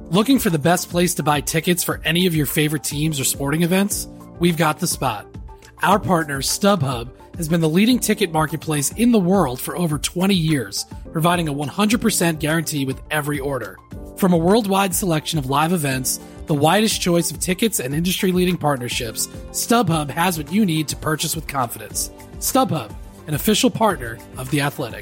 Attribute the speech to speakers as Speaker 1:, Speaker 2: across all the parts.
Speaker 1: Looking for the best place to buy tickets for any of your favorite teams or sporting events? We've got the spot. Our partner, StubHub, has been the leading ticket marketplace in the world for over 20 years, providing a 100% guarantee with every order. From a worldwide selection of live events, the widest choice of tickets and industry-leading partnerships, StubHub has what you need to purchase with confidence. StubHub, an official partner of The Athletic.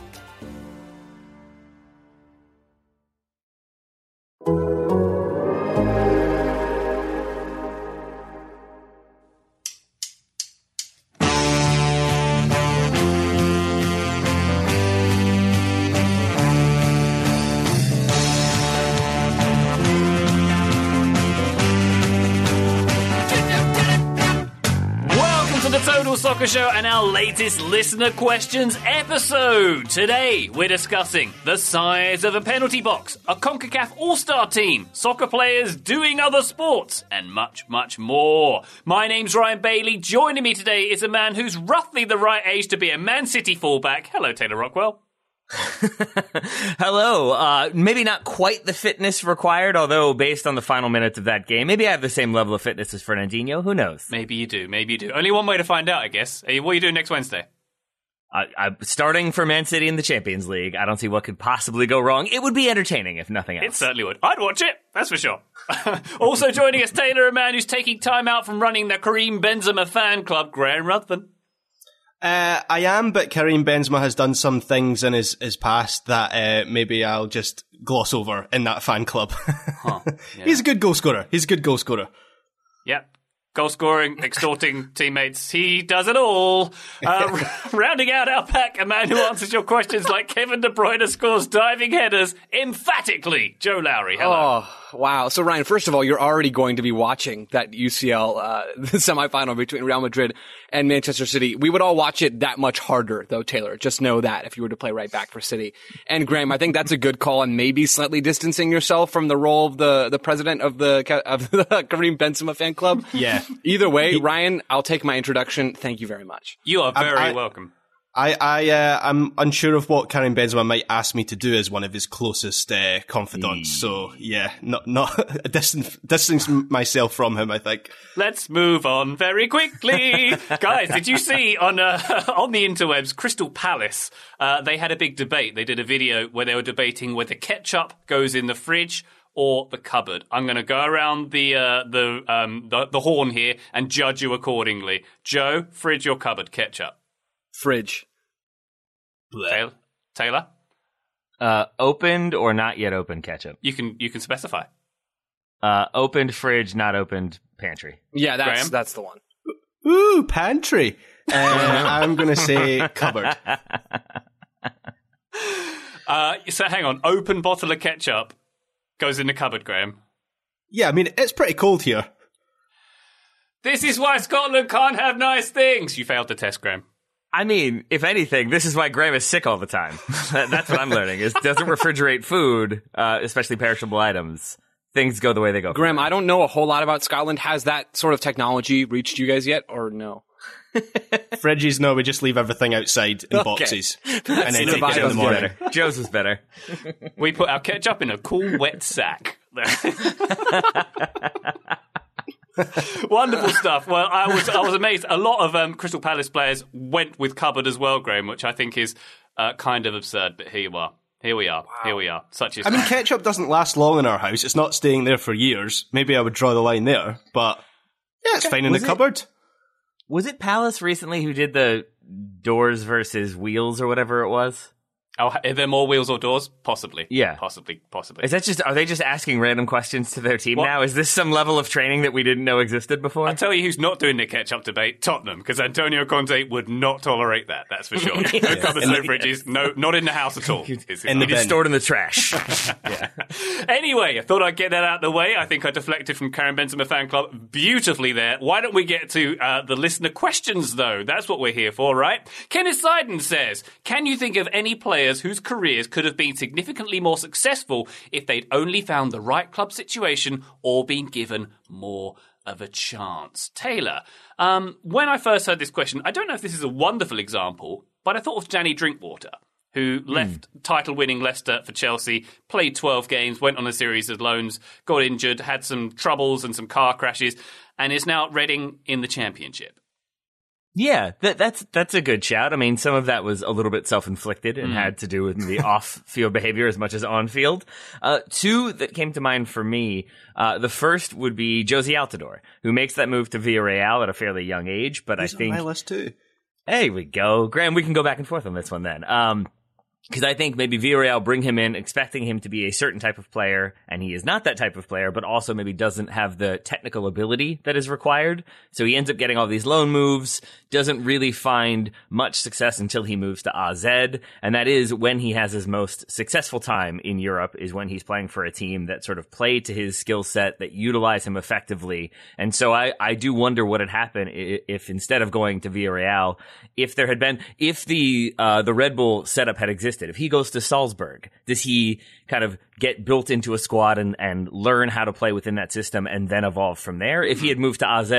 Speaker 2: Soccer Show and our latest listener questions episode. Today we're discussing the size of a penalty box, a CONCACAF All-Star team, soccer players doing other sports, and much, much more. My name's Ryan Bailey. Joining me today is a man who's roughly the right age to be a Man City fullback. Hello, Taylor Rockwell.
Speaker 3: Hello. Maybe not quite the fitness required, although based on the final minutes of that game, maybe I have the same level of fitness as Fernandinho. Who knows?
Speaker 2: Maybe you do. Maybe you do. Only one way to find out, I guess. What are you doing next Wednesday?
Speaker 3: I'm starting for Man City in the Champions League. I don't see what could possibly go wrong. It would be entertaining, if nothing else.
Speaker 2: It certainly would. I'd watch it. That's for sure. Also joining us, Taylor, a man who's taking time out from running the Karim Benzema fan club, Graham Ruthven.
Speaker 4: I am, but Karim Benzema has done some things in his past that maybe I'll just gloss over in that fan club.
Speaker 2: Yeah.
Speaker 4: He's a good goal scorer.
Speaker 2: Yep. Goal scoring, extorting teammates. He does it all. Rounding out our pack, a man who answers your questions like Kevin De Bruyne scores diving headers emphatically. Joe Lowry, hello.
Speaker 5: Oh, wow. So, Ryan, first of all, you're already going to be watching that UCL the semifinal between Real Madrid and Manchester City. We would all watch it that much harder, though, Taylor. Just know that if you were to play right back for City. And, Graham, I think that's a good call on maybe slightly distancing yourself from the role of the president of the Karim Benzema fan club.
Speaker 4: Yeah.
Speaker 5: Either way, Ryan, I'll take my introduction. Thank you very much.
Speaker 2: You are very welcome.
Speaker 4: I'm unsure of what Karim Benzema might ask me to do as one of his closest confidants. So yeah, not distance myself from him, I think.
Speaker 2: Let's move on very quickly, guys. Did you see on the interwebs, Crystal Palace? They had a big debate. They did a video where they were debating whether ketchup goes in the fridge or the cupboard. I'm going to go around the horn here and judge you accordingly. Joe, fridge or cupboard? Ketchup.
Speaker 5: Fridge.
Speaker 2: Taylor?
Speaker 3: Opened or not yet opened ketchup?
Speaker 2: You can specify.
Speaker 3: Opened fridge, not opened pantry.
Speaker 5: Yeah,
Speaker 2: Graham?
Speaker 5: that's the one.
Speaker 4: Ooh, pantry. I'm going to say cupboard.
Speaker 2: So hang on. Open bottle of ketchup goes in the cupboard, Graham.
Speaker 4: Yeah, I mean, it's pretty cold here.
Speaker 2: This is why Scotland can't have nice things. You failed the test, Graham.
Speaker 3: I mean, if anything, this is why Graham is sick all the time. That's what I'm learning, is doesn't refrigerate food, especially perishable items. Things go the way they go.
Speaker 5: Graham, I don't know a whole lot about Scotland. Has that sort of technology reached you guys yet, or no?
Speaker 4: Fridges, no, we just leave everything outside in boxes. And then take it in the morning.
Speaker 3: Better. Joe's was better.
Speaker 2: We put our ketchup in a cool, wet sack. Wonderful stuff. Well, I was amazed. A lot of Crystal Palace players went with cupboard as well, Graham, which I think is kind of absurd. But here you are. Here we are. Wow. Here we are. Such is.
Speaker 4: I mean, ketchup doesn't last long in our house. It's not staying there for years. Maybe I would draw the line there, but yeah, it's fine in the cupboard.
Speaker 3: Was it Palace recently who did the doors versus wheels or whatever it was?
Speaker 2: Oh, are there more wheels or doors? Possibly.
Speaker 3: Yeah.
Speaker 2: Possibly.
Speaker 3: Is that are they just asking random questions to their team now? Is this some level of training that we didn't know existed before?
Speaker 2: I'll tell you who's not doing the ketchup debate, Tottenham, because Antonio Conte would not tolerate that, that's for sure. No cupboards, no fridges, no, not in the house at all.
Speaker 3: And it's stored in the trash.
Speaker 2: Yeah. Anyway, I thought I'd get that out of the way. I think I deflected from Karim Benzema fan club beautifully there. Why don't we get to the listener questions, though? That's what we're here for, right? Kenneth Seiden says, can you think of any players whose careers could have been significantly more successful if they'd only found the right club situation or been given more of a chance? Taylor, when I first heard this question, I don't know if this is a wonderful example, but I thought of Danny Drinkwater. who left title-winning Leicester for Chelsea, played 12 games, went on a series of loans, got injured, had some troubles and some car crashes, and is now at Reading in the Championship.
Speaker 3: Yeah, that's a good shout. I mean, some of that was a little bit self-inflicted and had to do with the off-field behavior as much as on-field. Two that came to mind for me, the first would be Jozy Altidore, who makes that move to Villarreal at a fairly young age, but
Speaker 4: He's
Speaker 3: I think...
Speaker 4: on my list too.
Speaker 3: There we go. Graham, we can go back and forth on this one then. Because I think maybe Villarreal bring him in expecting him to be a certain type of player, and he is not that type of player, but also maybe doesn't have the technical ability that is required. So he ends up getting all these loan moves, doesn't really find much success until he moves to AZ, and that is when he has his most successful time in Europe, is when he's playing for a team that sort of play to his skill set, that utilize him effectively. And so I do wonder what had happened if instead of going to Villarreal, if the Red Bull setup had existed, if he goes to Salzburg, does he kind of get built into a squad and learn how to play within that system and then evolve from there? If he had moved to AZ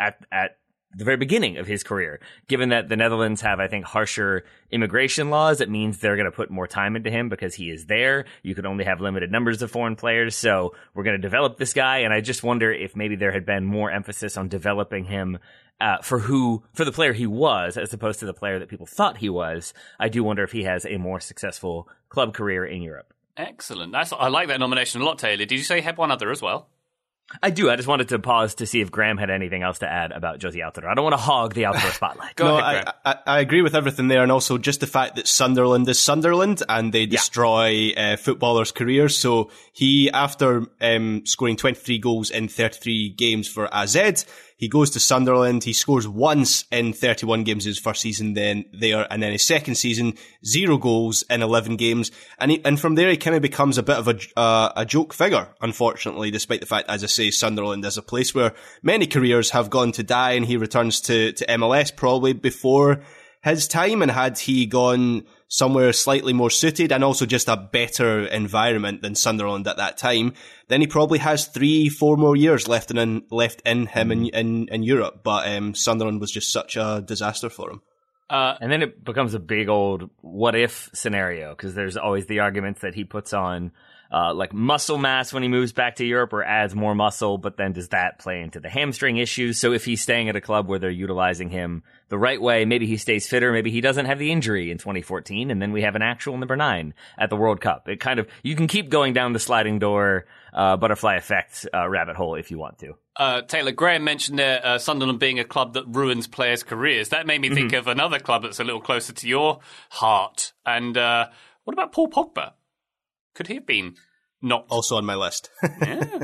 Speaker 3: at the very beginning of his career, given that the Netherlands have, I think, harsher immigration laws, it means they're going to put more time into him because he is there. You could only have limited numbers of foreign players, so we're going to develop this guy. And I just wonder if maybe there had been more emphasis on developing him for the player he was, as opposed to the player that people thought he was. I do wonder if he has a more successful club career in Europe.
Speaker 2: Excellent. I like that nomination a lot, Taylor. Did you say you had one other as well?
Speaker 3: I do. I just wanted to pause to see if Graham had anything else to add about Jozy Altidore. I don't want to hog the Altidore spotlight.
Speaker 2: Go ahead, Graham.
Speaker 4: I agree with everything there, and also just the fact that Sunderland is Sunderland and they destroy footballers' careers. So he, after scoring 23 goals in 33 games for AZ, he goes to Sunderland. He scores once in 31 games his first season then his second season, 0 goals in 11 games. And from there he kind of becomes a bit of a joke figure, unfortunately, despite the fact, as I say, Sunderland is a place where many careers have gone to die, and he returns to MLS probably before his time. And had he gone somewhere slightly more suited and also just a better environment than Sunderland at that time, then he probably has 3-4 more years left in him in Europe. But Sunderland was just such a disaster for him.
Speaker 3: And then it becomes a big old what if scenario, because there's always the arguments that he puts on like muscle mass when he moves back to Europe or adds more muscle, but then does that play into the hamstring issues? So if he's staying at a club where they're utilizing him the right way, maybe he stays fitter, maybe he doesn't have the injury in 2014, and then we have an actual number 9 at the World Cup. It kind of, you can keep going down the sliding door butterfly effect rabbit hole if you want to.
Speaker 2: Taylor, Graham mentioned there Sunderland being a club that ruins players' careers. That made me think of another club that's a little closer to your heart. And what about Paul Pogba? Could he have been not
Speaker 4: also on my list?
Speaker 2: Yeah.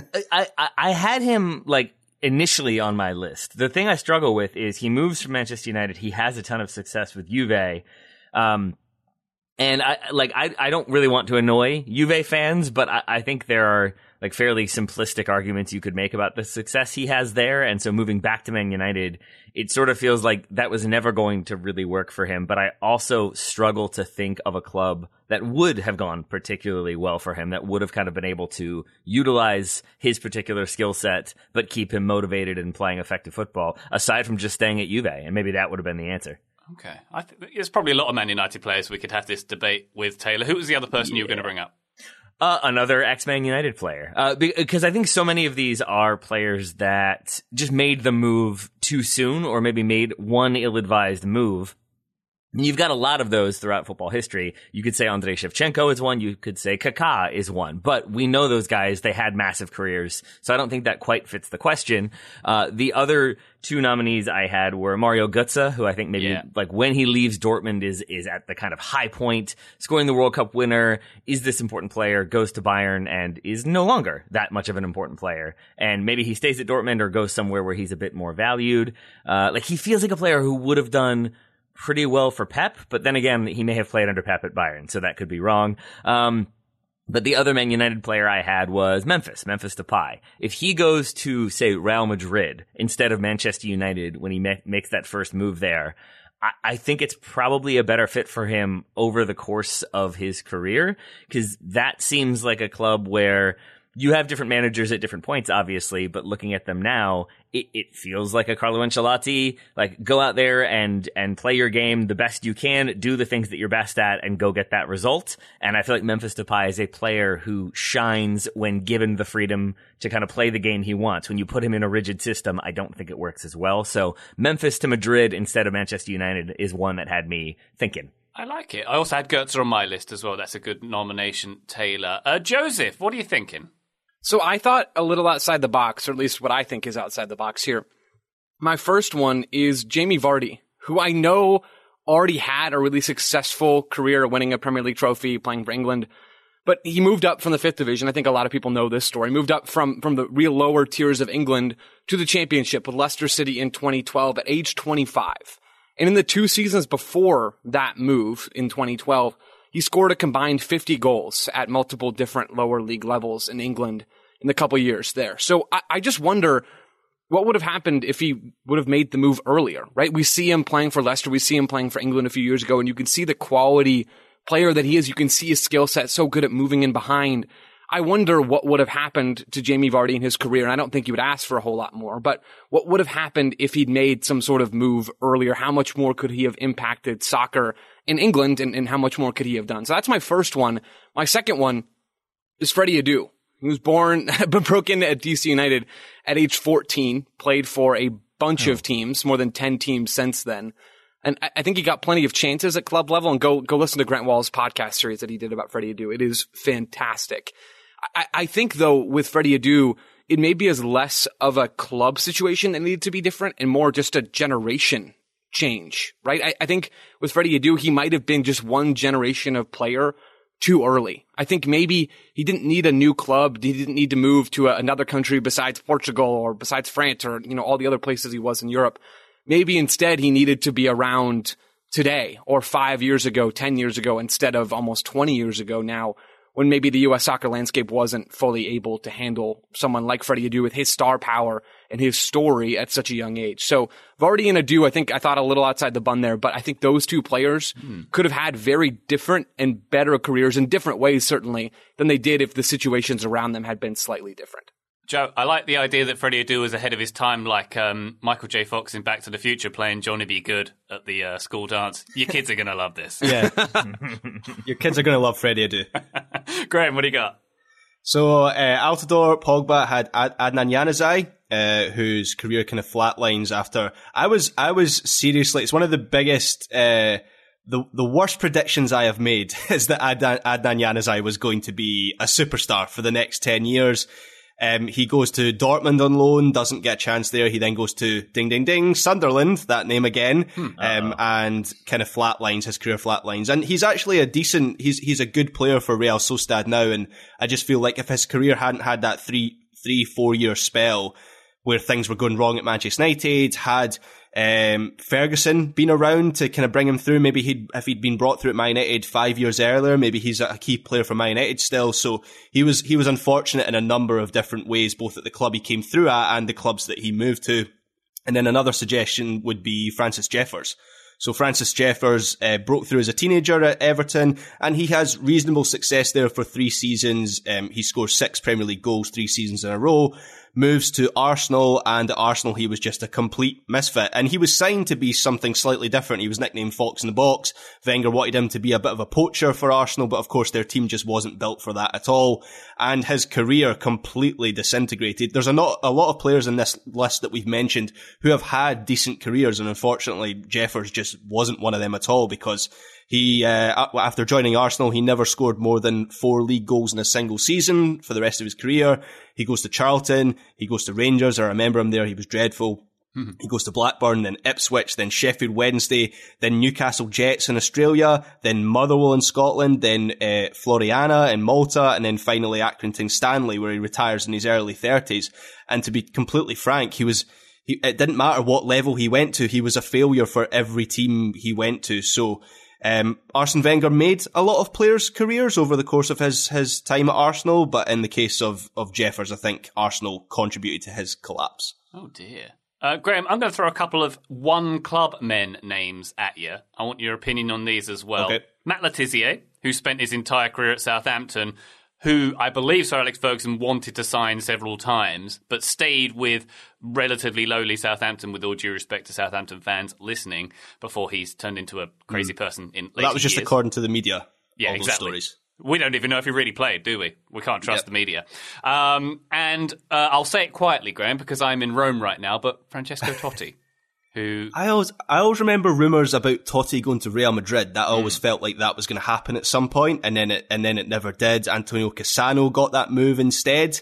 Speaker 3: I had him initially on my list. The thing I struggle with is he moves from Manchester United. He has a ton of success with Juve. And I don't really want to annoy Juve fans, but I think there are fairly simplistic arguments you could make about the success he has there. And so moving back to Man United, it sort of feels like that was never going to really work for him. But I also struggle to think of a club that would have gone particularly well for him, that would have kind of been able to utilize his particular skill set, but keep him motivated and playing effective football, aside from just staying at Juve. And maybe that would have been the answer.
Speaker 2: Okay. There's probably a lot of Man United players we could have this debate with, Taylor. Who was the other person you were going to bring up?
Speaker 3: Another ex-Man United player. Because I think so many of these are players that just made the move too soon, or maybe made one ill-advised move. And you've got a lot of those throughout football history. You could say Andrei Shevchenko is one. You could say Kaká is one. But we know those guys, they had massive careers. So I don't think that quite fits the question. The other two nominees I had were Mario Götze, who I think maybe when he leaves Dortmund is at the kind of high point, scoring the World Cup winner, is this important player, goes to Bayern and is no longer that much of an important player. And maybe he stays at Dortmund or goes somewhere where he's a bit more valued. He feels like a player who would have done pretty well for Pep, but then again, he may have played under Pep at Bayern, so that could be wrong. But the other Man United player I had was Memphis Depay. If he goes to, say, Real Madrid instead of Manchester United when he makes that first move there, I think it's probably a better fit for him over the course of his career, because that seems like a club where you have different managers at different points, obviously, but looking at them now, it feels like a Carlo Ancelotti, like go out there and play your game the best you can, do the things that you're best at, and go get that result. And I feel like Memphis Depay is a player who shines when given the freedom to kind of play the game he wants. When you put him in a rigid system, I don't think it works as well. So Memphis to Madrid instead of Manchester United is one that had me thinking.
Speaker 2: I like it. I also had Götze on my list as well. That's a good nomination, Taylor. Joseph, what are you thinking?
Speaker 5: So I thought a little outside the box, or at least what I think is outside the box here. My first one is Jamie Vardy, who I know already had a really successful career winning a Premier League trophy, playing for England. But he moved up from the 5th division. I think a lot of people know this story. Moved up from the real lower tiers of England to the Championship with Leicester City in 2012 at age 25. And in the 2 seasons before that move in 2012, he scored a combined 50 goals at multiple different lower league levels in England in the couple years there. So I just wonder what would have happened if he would have made the move earlier, right? We see him playing for Leicester. We see him playing for England a few years ago, and you can see the quality player that he is. You can see his skill set, so good at moving in behind. I wonder what would have happened to Jamie Vardy in his career. And I don't think he would ask for a whole lot more, but what would have happened if he'd made some sort of move earlier? How much more could he have impacted soccer in England, and how much more could he have done? So that's my first one. My second one is Freddie Adu. He was born, broke into at DC United at age 14, played for a bunch of teams, more than 10 teams since then. And I think he got plenty of chances at club level, and go listen to Grant Wall's podcast series that he did about Freddie Adu. It is fantastic. I think, though, with Freddie Adu, it maybe is less of a club situation that needed to be different and more just a generation change, right? I think with Freddie Adu, he might have been just one generation of player too early. I think maybe he didn't need a new club. He didn't need to move to another country besides Portugal or besides France or, all the other places he was in Europe. Maybe instead he needed to be around today or 5 years ago, 10 years ago, instead of almost 20 years ago now, when maybe the U.S. soccer landscape wasn't fully able to handle someone like Freddie Adu with his star power and his story at such a young age. So Vardy and Adu, I thought a little outside the bun there, but I think those two players could have had very different and better careers in different ways, certainly, than they did if the situations around them had been slightly different.
Speaker 2: Joe, I like the idea that Freddie Adu was ahead of his time, like Michael J. Fox in Back to the Future playing Johnny B. Good at the school dance. Your kids are going to love this.
Speaker 4: Yeah. Your kids are going to love Freddie Adu.
Speaker 2: Graham, what do you got?
Speaker 4: So, Altidore, Pogba had Adnan Januzaj, whose career kind of flatlines after. I was seriously, it's one of the biggest, the worst predictions I have made is that Adnan Januzaj was going to be a superstar for the next 10 years. He goes to Dortmund on loan, doesn't get a chance there. He then goes to ding, ding, ding, Sunderland, that name again, and kind of flatlines, his career flatlines. And he's actually he's a good player for Real Sociedad now. And I just feel like if his career hadn't had that 4 year spell where things were going wrong at Manchester United, had Ferguson been around to kind of bring him through, maybe if he'd been brought through at Man United 5 years earlier, maybe he's a key player for Man United still. So he was unfortunate in a number of different ways, both at the club he came through at and the clubs that he moved to. And then another suggestion would be Francis Jeffers. So Francis Jeffers broke through as a teenager at Everton, and he has reasonable success there for 3 seasons. He scores 6 Premier League goals 3 seasons in a row. Moves to Arsenal, and at Arsenal he was just a complete misfit. And he was signed to be something slightly different. He was nicknamed Fox in the Box. Wenger wanted him to be a bit of a poacher for Arsenal, but of course their team just wasn't built for that at all. And his career completely disintegrated. There's a lot of players in this list that we've mentioned who have had decent careers, and unfortunately Jeffers just wasn't one of them at all, because he, after joining Arsenal, he never scored more than 4 league goals in a single season for the rest of his career. He goes to Charlton, he goes to Rangers, I remember him there, he was dreadful. He goes to Blackburn, then Ipswich, then Sheffield Wednesday, then Newcastle Jets in Australia, then Motherwell in Scotland, then Floriana in Malta, and then finally Accrington Stanley, where he retires in his early 30s. And to be completely frank, it didn't matter what level he went to, he was a failure for every team he went to. So Arsene Wenger made a lot of players' careers over the course of his time at Arsenal, but in the case of Jeffers, I think Arsenal contributed to his collapse.
Speaker 2: Oh dear. Graham, I'm going to throw a couple of one-club men names at you. I want your opinion on these as well.
Speaker 4: Okay.
Speaker 2: Matt Le Tissier, who spent his entire career at Southampton, who I believe Sir Alex Ferguson wanted to sign several times, but stayed with relatively lowly Southampton, with all due respect to Southampton fans listening, before he's turned into a crazy person in later
Speaker 4: That was just
Speaker 2: years.
Speaker 4: according to the media.
Speaker 2: Yeah,
Speaker 4: all
Speaker 2: exactly.
Speaker 4: Those stories.
Speaker 2: We don't even know if he really played, do we? We can't trust the media. And I'll say it quietly, Graham, because I'm in Rome right now, but Francesco Totti, who...
Speaker 4: I always remember rumours about Totti going to Real Madrid. That always felt like that was going to happen at some point, and then it never did. Antonio Cassano got that move instead.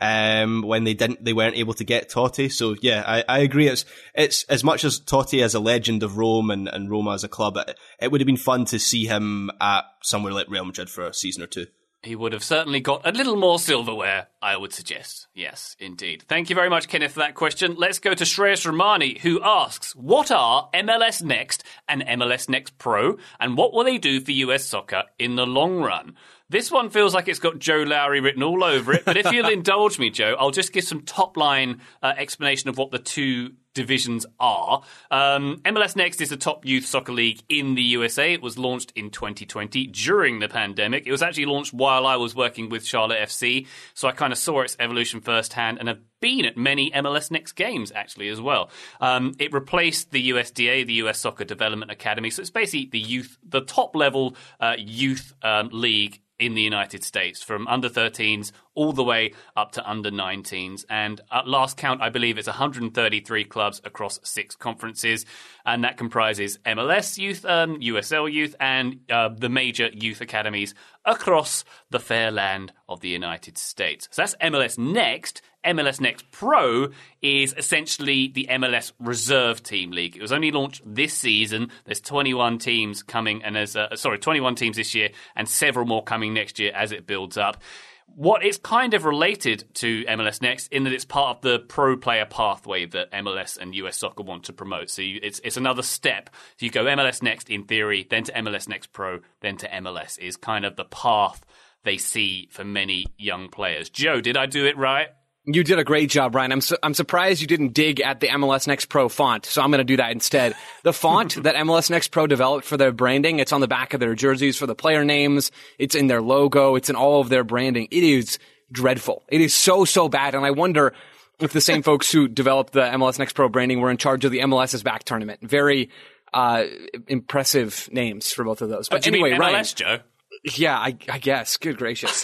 Speaker 4: When they weren't able to get Totti. So yeah, I agree. It's as much as Totti as a legend of Rome and Roma as a club, it would have been fun to see him at somewhere like Real Madrid for a season or two.
Speaker 2: He would have certainly got a little more silverware, I would suggest. Yes, indeed. Thank you very much, Kenneth, for that question. Let's go to Shreyas Romani, who asks, what are MLS Next and MLS Next Pro, and what will they do for US soccer in the long run? This one feels like it's got Joe Lowry written all over it, but if you'll indulge me, Joe, I'll just give some top-line explanation of what the two divisions are. MLS Next is the top youth soccer league in the USA. It was launched in 2020 during the pandemic. It was actually launched while I was working with Charlotte FC, so I kind of saw its evolution firsthand and have been at many MLS Next games, actually, as well. It replaced the USDA, the US Soccer Development Academy, so it's basically the top-level youth league in the United States, from under 13s all the way up to under 19s. And at last count, I believe it's 133 clubs across 6 conferences. And that comprises MLS youth, USL youth, and the major youth academies across the fair land of the United States. So that's MLS Next. MLS Next Pro is essentially the MLS Reserve Team League. It was only launched this season. There's 21 teams coming, and 21 teams this year, and several more coming next year as it builds up. What it's kind of related to MLS Next in that it's part of the pro player pathway that MLS and US Soccer want to promote. So it's another step. So you go MLS Next in theory, then to MLS Next Pro, then to MLS is kind of the path they see for many young players. Joe, did I do it right?
Speaker 5: You did a great job, Ryan. I'm surprised you didn't dig at the MLS Next Pro font, so I'm going to do that instead. The font that MLS Next Pro developed for their branding, it's on the back of their jerseys for the player names, it's in their logo, it's in all of their branding. It is dreadful. It is so bad, and I wonder if the same folks who developed the MLS Next Pro branding were in charge of the MLS is Back tournament. Very impressive names for both of those. But anyway,
Speaker 2: MLS,
Speaker 5: Ryan,
Speaker 2: Joe?
Speaker 5: Yeah, I guess. Good gracious.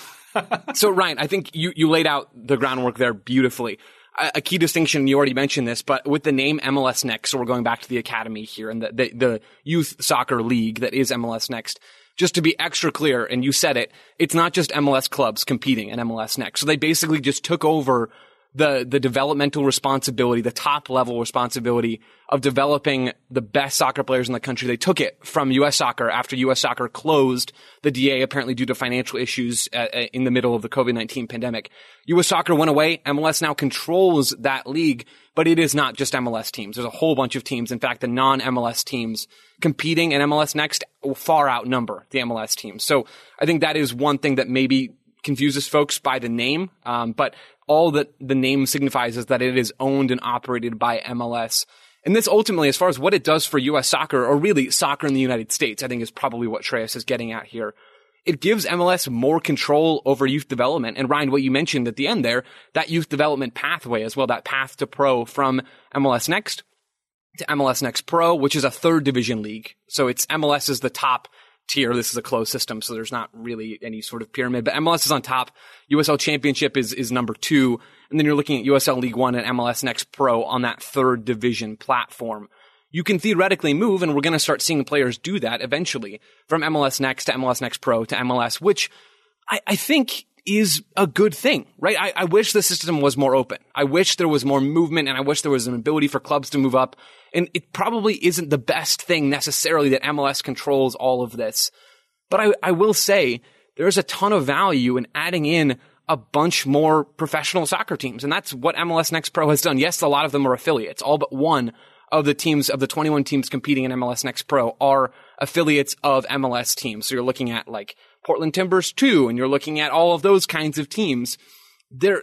Speaker 5: So, Ryan, I think you laid out the groundwork there beautifully. A key distinction, you already mentioned this, but with the name MLS Next, so we're going back to the academy here and the youth soccer league that is MLS Next. Just to be extra clear, and you said it, it's not just MLS clubs competing in MLS Next. So they basically just took over the developmental responsibility, the top level responsibility of developing the best soccer players in the country. They took it from U.S. Soccer after U.S. Soccer closed the DA, apparently due to financial issues in the middle of the COVID-19 pandemic. U.S. Soccer went away. MLS now controls that league, but it is not just MLS teams. There's a whole bunch of teams. In fact, the non-MLS teams competing in MLS Next far outnumber the MLS teams. So I think that is one thing that maybe confuses folks by the name, but all that the name signifies is that it is owned and operated by MLS. And this ultimately, as far as what it does for U.S. soccer, or really soccer in the United States, I think is probably what Shreyas is getting at here. It gives MLS more control over youth development. And Ryan, what you mentioned at the end there, that youth development pathway as well, that path to pro from MLS Next to MLS Next Pro, which is a third division league. So it's MLS is the top tier. This is a closed system, so there's not really any sort of pyramid, but MLS is on top. USL Championship is number 2. And then you're looking at USL League One and MLS Next Pro on that third division platform. You can theoretically move, and we're going to start seeing players do that eventually, from MLS Next to MLS Next Pro to MLS, which I think is a good thing, right? I wish the system was more open. I wish there was more movement, and I wish there was an ability for clubs to move up. And it probably isn't the best thing necessarily that MLS controls all of this. But I will say there's a ton of value in adding in a bunch more professional soccer teams. And that's what MLS Next Pro has done. Yes, a lot of them are affiliates. All but one of the teams, of the 21 teams competing in MLS Next Pro, are affiliates of MLS teams. So you're looking at like Portland Timbers 2, and you're looking at all of those kinds of teams. They're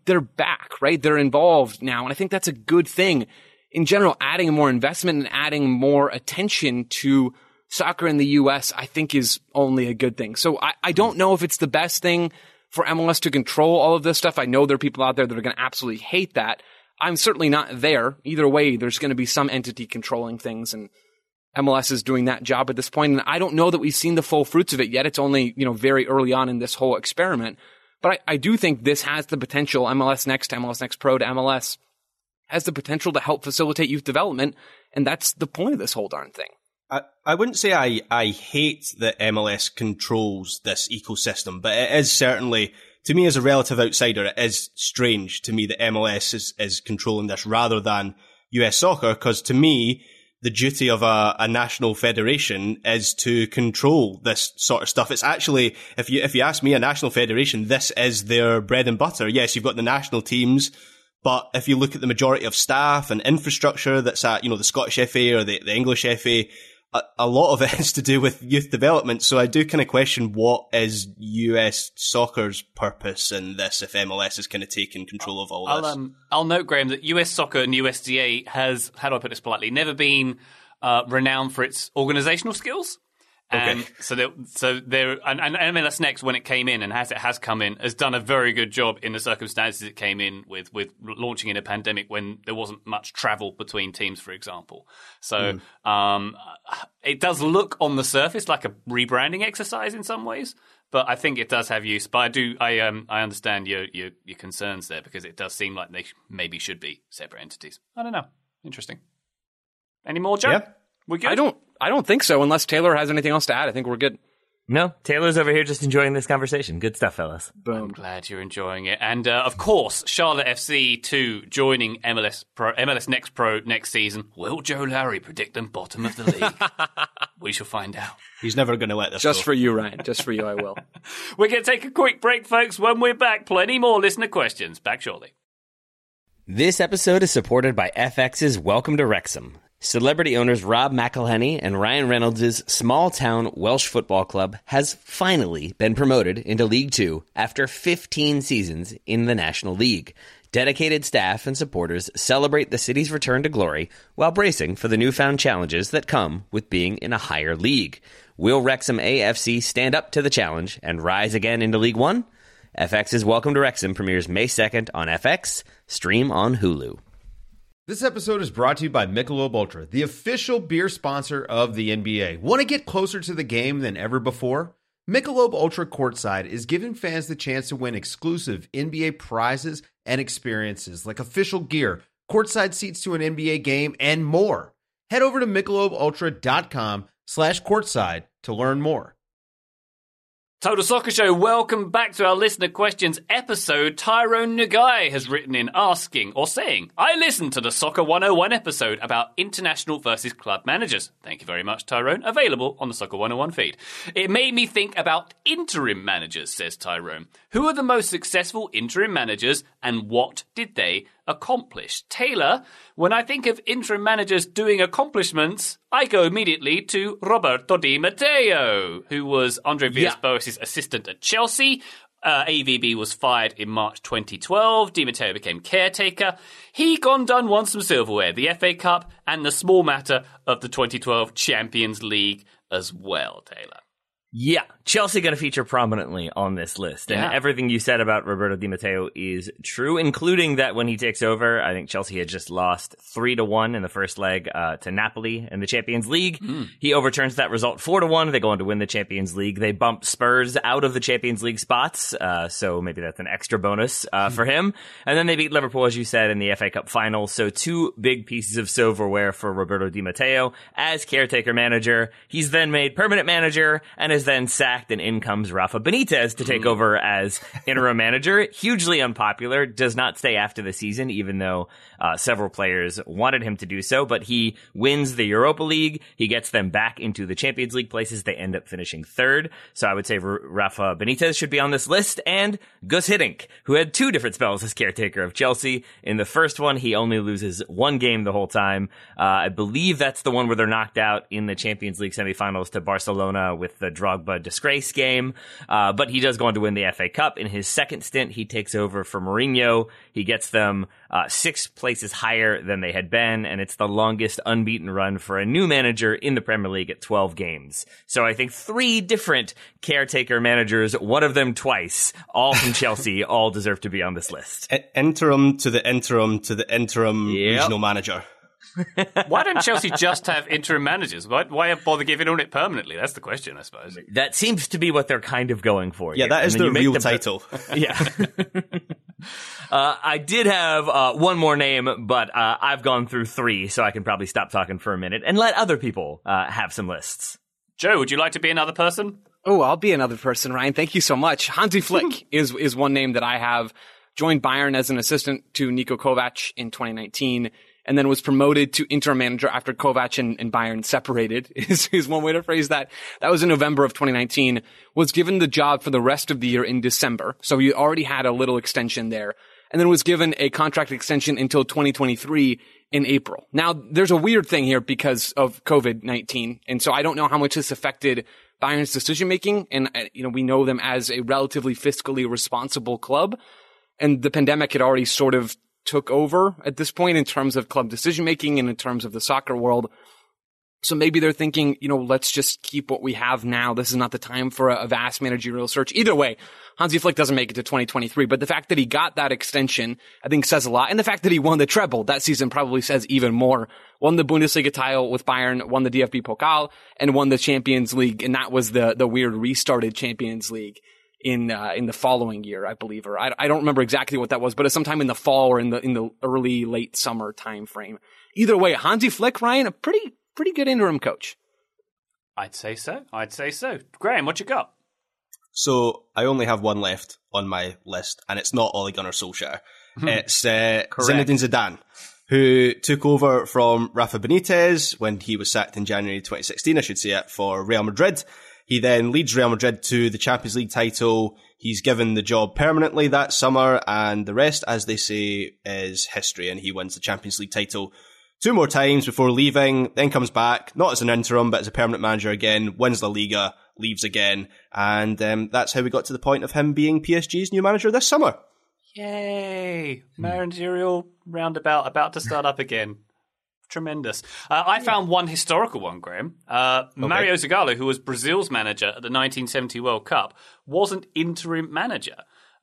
Speaker 5: back, right? They're involved now. And I think that's a good thing. In general, adding more investment and adding more attention to soccer in the U.S., I think is only a good thing. So I don't know if it's the best thing for MLS to control all of this stuff. I know there are people out there that are going to absolutely hate that. I'm certainly not there. Either way, there's going to be some entity controlling things, and MLS is doing that job at this point. And I don't know that we've seen the full fruits of it yet. It's only, very early on in this whole experiment. But I do think this has the potential, MLS Next to MLS Next Pro to MLS, has the potential to help facilitate youth development. And that's the point of this whole darn thing.
Speaker 4: I wouldn't say I hate that MLS controls this ecosystem, but it is certainly, to me as a relative outsider, it is strange to me that MLS is controlling this rather than US soccer, because to me, the duty of a national federation is to control this sort of stuff. It's actually, if you ask me, a national federation, this is their bread and butter. Yes, you've got the national teams, but if you look at the majority of staff and infrastructure that's at, the Scottish FA or the English FA, a lot of it is to do with youth development. So I do kind of question what is US soccer's purpose in this if MLS is kind of taking control of all this.
Speaker 2: I'll note, Graham, that US soccer and USDA has, how do I put this politely, never been renowned for its organizational skills. And
Speaker 4: okay.
Speaker 2: so there, and MLS Next, when it came in, and as it has come in, has done a very good job in the circumstances it came in with launching in a pandemic when there wasn't much travel between teams, for example. So it does look on the surface like a rebranding exercise in some ways, but I think it does have use. But I understand your concerns there, because it does seem like they maybe should be separate entities. I don't know. Interesting. Any more, Joe?
Speaker 4: Yeah.
Speaker 2: We good?
Speaker 5: I don't think so, unless Taylor has anything else to add. I think we're good.
Speaker 3: No, Taylor's over here just enjoying this conversation. Good stuff, fellas.
Speaker 5: Boom.
Speaker 2: I'm glad you're enjoying it. And, of course, Charlotte FC 2 joining MLS Next Pro next season. Will Joe Lowry predict them bottom of the league? We shall find out.
Speaker 4: He's never going to let this
Speaker 5: Just
Speaker 4: go.
Speaker 5: for you, Ryan. Just for you, I will.
Speaker 2: We're going to take a quick break, folks. When we're back, plenty more listener questions. Back shortly.
Speaker 6: This episode is supported by FX's Welcome to Wrexham. Celebrity owners Rob McElhenney and Ryan Reynolds' small-town Welsh football club has finally been promoted into League Two after 15 seasons in the National League. Dedicated staff and supporters celebrate the city's return to glory while bracing for the newfound challenges that come with being in a higher league. Will Wrexham AFC stand up to the challenge and rise again into League One? FX's Welcome to Wrexham premieres May 2nd on FX, stream on Hulu.
Speaker 7: This episode is brought to you by Michelob Ultra, the official beer sponsor of the NBA. Want to get closer to the game than ever before? Michelob Ultra Courtside is giving fans the chance to win exclusive NBA prizes and experiences like official gear, courtside seats to an NBA game, and more. Head over to MichelobUltra.com/courtside to learn more.
Speaker 2: Total Soccer Show, welcome back to our listener questions episode. Tyrone Nagai has written in asking or saying, I listened to the Soccer 101 episode about international versus club managers. Thank you very much, Tyrone. Available on the Soccer 101 feed. It made me think about interim managers, says Tyrone. Who are the most successful interim managers and what did they accomplish? Taylor, when I think of interim managers doing accomplishments, I go immediately to Roberto Di Matteo, who was Andre Villas-Boas' assistant at Chelsea. AVB was fired in March 2012. Di Matteo became caretaker. He won some silverware, the FA Cup, and the small matter of the 2012 Champions League as well, Taylor.
Speaker 3: Yeah, Chelsea going to feature prominently on this list. And everything you said about Roberto Di Matteo is true, including that when he takes over, I think Chelsea had just lost 3-1 in the first leg to Napoli in the Champions League. He overturns that result 4-1. They go on to win the Champions League. They bump Spurs out of the Champions League spots, so maybe that's an extra bonus for him. And then they beat Liverpool, as you said, in the FA Cup final. So two big pieces of silverware for Roberto Di Matteo as caretaker manager. He's then made permanent manager and is then sacked, and in comes Rafa Benitez to take over as interim manager. Hugely unpopular, does not stay after the season, even though several players wanted him to do so, but he wins the Europa League. He gets them back into the Champions League places. They end up finishing third. So I would say Rafa Benitez should be on this list, and Gus Hiddink, who had two different spells as caretaker of Chelsea. In the first one, he only loses one game the whole time. I believe that's the one where they're knocked out in the Champions League semifinals to Barcelona with the draw Drogba disgrace game. But he does go on to win the FA Cup. In his second stint, he takes over for Mourinho. He gets them 6 places higher than they had been, and it's the longest unbeaten run for a new manager in the Premier League at 12 games. So I think 3 different caretaker managers, one of them twice, all from Chelsea, all deserve to be on this list.
Speaker 4: Interim to the interim to the interim regional manager.
Speaker 2: Why don't Chelsea just have interim managers? Why bother giving on it permanently? That's the question, I suppose.
Speaker 3: That seems to be what they're kind of going for.
Speaker 4: Yeah,
Speaker 3: here.
Speaker 4: that is the real title.
Speaker 3: Yeah. I did have one more name, but I've gone through 3, so I can probably stop talking for a minute and let other people have some lists.
Speaker 2: Joe, would you like to be another person?
Speaker 5: Oh, I'll be another person, Ryan. Thank you so much. Hansi Flick is one name that I have. Joined Bayern as an assistant to Niko Kovac in 2019. And then was promoted to interim manager after Kovac and Bayern separated, is one way to phrase that. That was in November of 2019, was given the job for the rest of the year in December. So he already had a little extension there. And then was given a contract extension until 2023 in April. Now, there's a weird thing here because of COVID-19. And so I don't know how much this affected Bayern's decision making. And, we know them as a relatively fiscally responsible club. And the pandemic had already sort of took over at this point in terms of club decision making and in terms of the soccer world. So maybe they're thinking, let's just keep what we have now. This is not the time for a vast managerial search. Either way, Hansi Flick doesn't make it to 2023, but the fact that he got that extension, I think says a lot. And the fact that he won the treble that season probably says even more. Won the Bundesliga title with Bayern, won the DFB Pokal, and won the Champions League. And that was the weird restarted Champions League in the following year, I believe, or I don't remember exactly what that was, but it's sometime in the fall or in the early late summer time frame. Either way, Hansi Flick, Ryan, a pretty good interim coach.
Speaker 2: I'd say so. Graham, what you got?
Speaker 4: So I only have one left on my list, and it's not Ole Gunnar Solskjaer. It's Zinedine Zidane, who took over from Rafa Benitez when he was sacked in January 2016, I should say it, for Real Madrid. He then leads Real Madrid to the Champions League title. He's given the job permanently that summer, and the rest, as they say, is history. And he wins the Champions League title 2 more times before leaving, then comes back, not as an interim, but as a permanent manager again, wins La Liga, leaves again. And that's how we got to the point of him being PSG's new manager this summer.
Speaker 2: Yay! Managerial roundabout about to start up again. Tremendous. I found one historical one, Graham. Mario Zagallo, who was Brazil's manager at the 1970 World Cup, wasn't interim manager.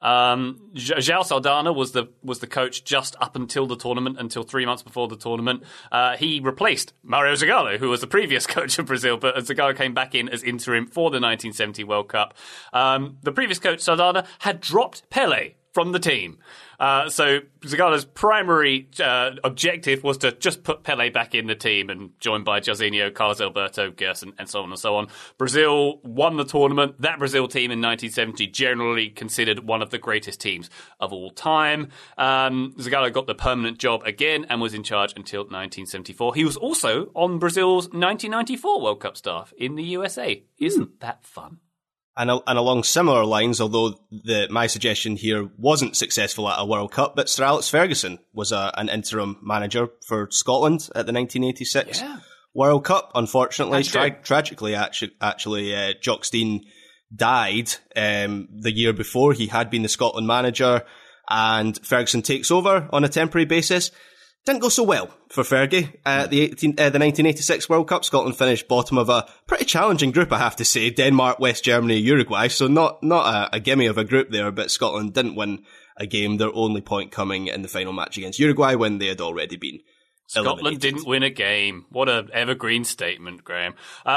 Speaker 2: João Saldana was the coach just up until the tournament, until 3 months before the tournament. He replaced Mario Zagallo, who was the previous coach of Brazil, but Zagallo came back in as interim for the 1970 World Cup. The previous coach, Saldana, had dropped Pelé from the team. So Zagallo's primary objective was to just put Pelé back in the team, and joined by Jairzinho, Carlos Alberto, Gerson, and so on and so on. Brazil won the tournament. That Brazil team in 1970 generally considered one of the greatest teams of all time. Zagallo got the permanent job again and was in charge until 1974. He was also on Brazil's 1994 World Cup staff in the USA. Isn't that fun?
Speaker 4: And along similar lines, although my suggestion here wasn't successful at a World Cup, but Sir Alex Ferguson was an interim manager for Scotland at the 1986 World Cup. Unfortunately, tragically, actually, Jock Stein died the year before he had been the Scotland manager, and Ferguson takes over on a temporary basis. Didn't go so well for Fergie at the 1986 World Cup. Scotland finished bottom of a pretty challenging group, I have to say. Denmark, West Germany, Uruguay. So not a gimme of a group there, but Scotland didn't win a game. Their only point coming in the final match against Uruguay when they had already been
Speaker 2: Scotland
Speaker 4: eliminated.
Speaker 2: Didn't win a game. What an evergreen statement, Graham.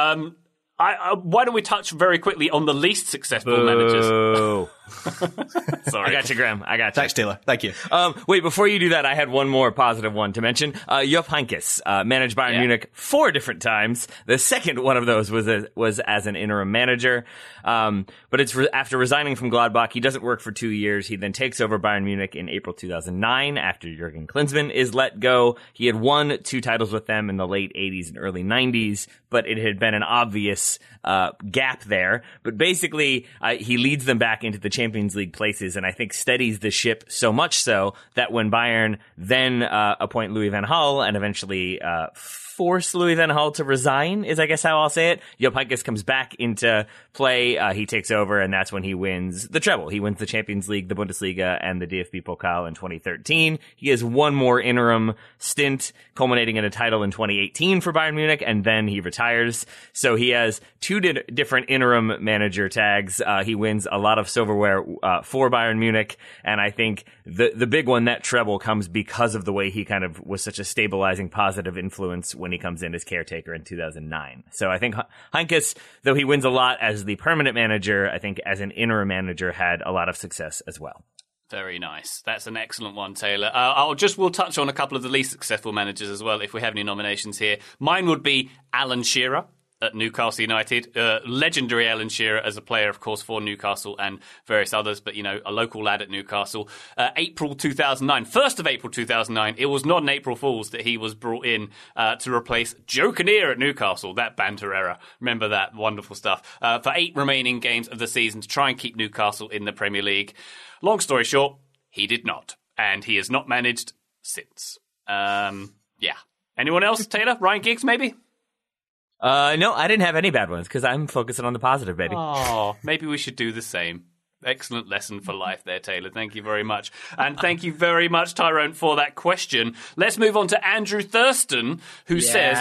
Speaker 2: Why don't we touch very quickly on the least successful managers? Sorry.
Speaker 3: I got you, Graham. I got you.
Speaker 4: Thanks, Taylor. Thank you.
Speaker 3: Wait, before you do that, I had one more positive one to mention. Jupp Heynckes managed Bayern Munich 4 different times. The second one of those was as an interim manager. But it's after resigning from Gladbach. He doesn't work for 2 years. He then takes over Bayern Munich in April 2009 after Jurgen Klinsmann is let go. He had won 2 titles with them in the late 80s and early 90s, but it had been an obvious gap there. But basically, he leads them back into the Champions League places, and I think steadies the ship so much so that when Bayern then appoint Louis van Gaal and eventually force Louis van Gaal to resign, is I guess how I'll say it. Jupp Heynckes comes back into play. He takes over, and that's when he wins the treble. He wins the Champions League, the Bundesliga, and the DFB Pokal in 2013. He has one more interim stint, culminating in a title in 2018 for Bayern Munich, and then he retires. So he has two different interim manager tags. He wins a lot of silverware for Bayern Munich, and I think the big one, that treble, comes because of the way he kind of was such a stabilizing, positive influence when he comes in as caretaker in 2009. So I think Heynckes, though he wins a lot as the permanent manager, I think as an interim manager had a lot of success as well.
Speaker 2: Very nice. That's an excellent one, Taylor. We'll touch on a couple of the least successful managers as well, if we have any nominations here. Mine would be Alan Shearer at Newcastle United. Legendary Alan Shearer as a player, of course, for Newcastle and various others, but, a local lad at Newcastle. April 2009, 1st of April 2009, it was not an April Fool's that he was brought in to replace Joe Kinnear at Newcastle, that banter era. Remember that wonderful stuff. For 8 remaining games of the season to try and keep Newcastle in the Premier League. Long story short, he did not, and he has not managed since. Yeah. Anyone else, Taylor? Ryan Giggs, maybe?
Speaker 3: No, I didn't have any bad ones because I'm focusing on the positive, baby.
Speaker 2: Oh, maybe we should do the same. Excellent lesson for life there, Taylor. Thank you very much. And thank you very much, Tyrone, for that question. Let's move on to Andrew Thurston, who says,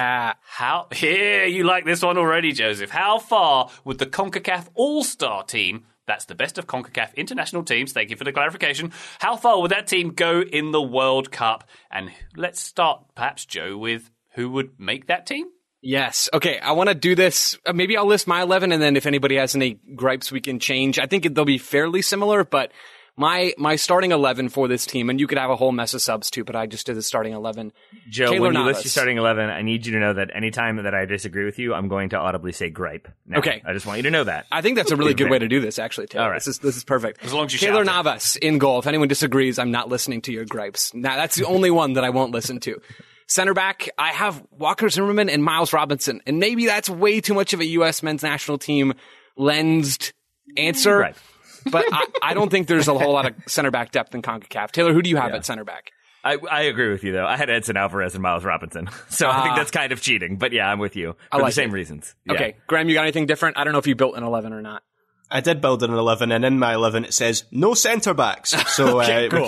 Speaker 2: here, you like this one already, Joseph. How far would the CONCACAF All-Star team, that's the best of CONCACAF international teams, thank you for the clarification, how far would that team go in the World Cup? And let's start, perhaps, Joe, with who would make that team?
Speaker 5: Yes. Okay, I want to do this. Maybe I'll list my 11, and then if anybody has any gripes, we can change. I think they'll be fairly similar, but my starting 11 for this team, and you could have a whole mess of subs too, but I just did the starting 11.
Speaker 3: Joe,
Speaker 5: Keylor
Speaker 3: when you
Speaker 5: Navas.
Speaker 3: list your starting 11, I need you to know that anytime that I disagree with you, I'm going to audibly say gripe. Now,
Speaker 5: okay.
Speaker 3: I just want you to know that.
Speaker 5: I think that's a really good way to do this, actually, Taylor.
Speaker 3: All right.
Speaker 5: This is perfect.
Speaker 2: As long as you
Speaker 5: Keylor
Speaker 2: shout it.
Speaker 5: Navas in goal. If anyone disagrees, I'm not listening to your gripes. Now, that's the only one that I won't listen to. Center back, I have Walker Zimmerman and Miles Robinson. And maybe that's way too much of a U.S. men's national team lensed answer.
Speaker 3: Right.
Speaker 5: But I don't think there's a whole lot of center back depth in CONCACAF. Taylor, who do you have at center back?
Speaker 3: I agree with you, though. I had Edson Alvarez and Miles Robinson. So I think that's kind of cheating. But yeah, I'm with you for the same reasons. Yeah.
Speaker 5: Okay. Graham, you got anything different? I don't know if you built an 11 or not.
Speaker 4: I did build an 11, and in my 11 it says no centre backs. So
Speaker 5: cool.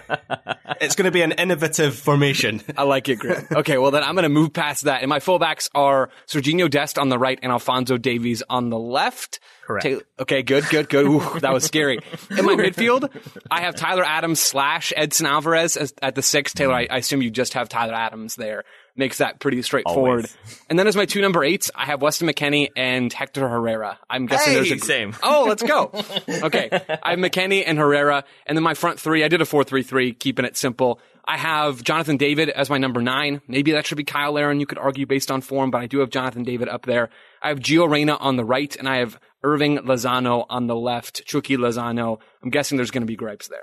Speaker 4: It's going to be an innovative formation.
Speaker 5: I like it, Graham. Okay, well then I'm going to move past that. And my fullbacks are Serginho Dest on the right and Alphonso Davies on the left.
Speaker 3: Correct.
Speaker 5: Okay, good. Ooh, that was scary. In my midfield, I have Tyler Adams / Edson Alvarez at the 6. Taylor, I assume you just have Tyler Adams there. Makes that pretty straightforward.
Speaker 3: Always.
Speaker 5: And then as my 2 number 8s, I have Weston McKennie and Hector Herrera. I'm guessing there's a
Speaker 3: same.
Speaker 5: Oh, let's go. Okay. I have McKennie and Herrera. And then my front 3, I did a 4-3-3, keeping it simple. I have Jonathan David as my number 9. Maybe that should be Kyle Larin. You could argue based on form, but I do have Jonathan David up there. I have Gio Reyna on the right, and I have Irving Lozano on the left. Chucky Lozano. I'm guessing there's going to be gripes there.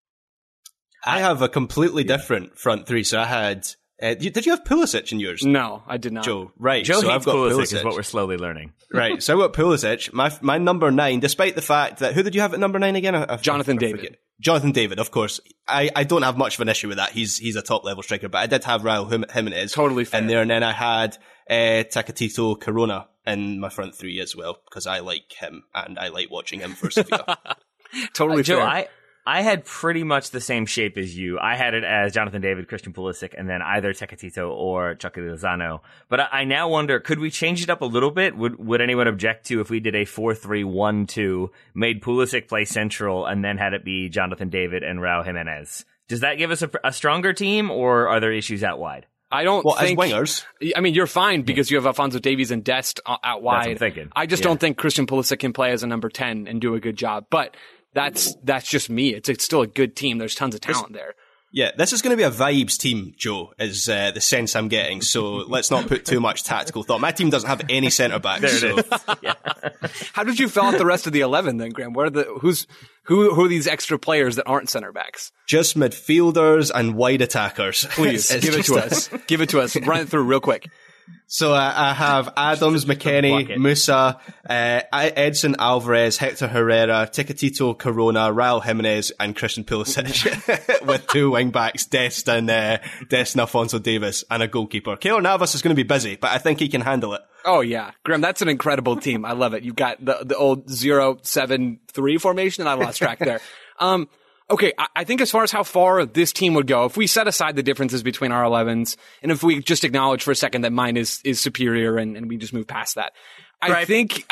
Speaker 4: I have a completely different front 3. So I had... did you have Pulisic in yours?
Speaker 5: No, I did not.
Speaker 4: Joe, right.
Speaker 3: Joe
Speaker 4: so
Speaker 3: hates
Speaker 4: I've got
Speaker 3: Pulisic is what we're slowly learning.
Speaker 4: Right, so I've got Pulisic. My number 9, despite the fact that... Who did you have at number 9 again?
Speaker 5: Jonathan
Speaker 4: I
Speaker 5: David.
Speaker 4: forget. Jonathan David, of course. I don't have much of an issue with that. He's a top-level striker, but I did have Raul Jimenez
Speaker 5: Totally fair.
Speaker 4: in there, and then I had Takatito Corona in my front 3 as well, because I like him, and I like watching him for Sevilla.
Speaker 5: Totally
Speaker 3: Joe,
Speaker 5: fair.
Speaker 3: I had pretty much the same shape as you. I had it as Jonathan David, Christian Pulisic, and then either Tecatito or Chucky Lozano. But I now wonder, could we change it up a little bit? Would anyone object to if we did a 4-3-1-2, made Pulisic play central, and then had it be Jonathan David and Raul Jimenez? Does that give us a stronger team, or are there issues out wide?
Speaker 5: I don't think...
Speaker 4: as wingers?
Speaker 5: I mean, you're fine because you have Alphonso Davies and Dest out wide.
Speaker 3: That's what I'm thinking.
Speaker 5: I just don't think Christian Pulisic can play as a number 10 and do a good job. But that's just me. It's still a good team. There's tons of talent there.
Speaker 4: Yeah, this is going to be a vibes team, Joe, is the sense I'm getting. So let's not put too much tactical thought. My team doesn't have any centre-backs.
Speaker 3: There it is. Yeah.
Speaker 5: How did you fill out the rest of the 11 then, Graham? Who are these extra players that aren't centre-backs?
Speaker 4: Just midfielders and wide attackers.
Speaker 5: Please, give it to us. Give it to us. Run it through real quick.
Speaker 4: So I have Adams, McKennie, Musa, Edson Alvarez, Hector Herrera, Tecatito Corona, Raul Jimenez, and Christian Pulisic with 2 wingbacks, Dest and Alphonso Davies, and a goalkeeper. Keylor Navas is going to be busy, but I think he can handle it.
Speaker 5: Oh yeah, Graham, that's an incredible team. I love it. You've got the old 0-7-3 formation, and I lost track there. Okay, I think as far as how far this team would go, if we set aside the differences between our 11s, and if we just acknowledge for a second that mine is superior, and we just move past that, I think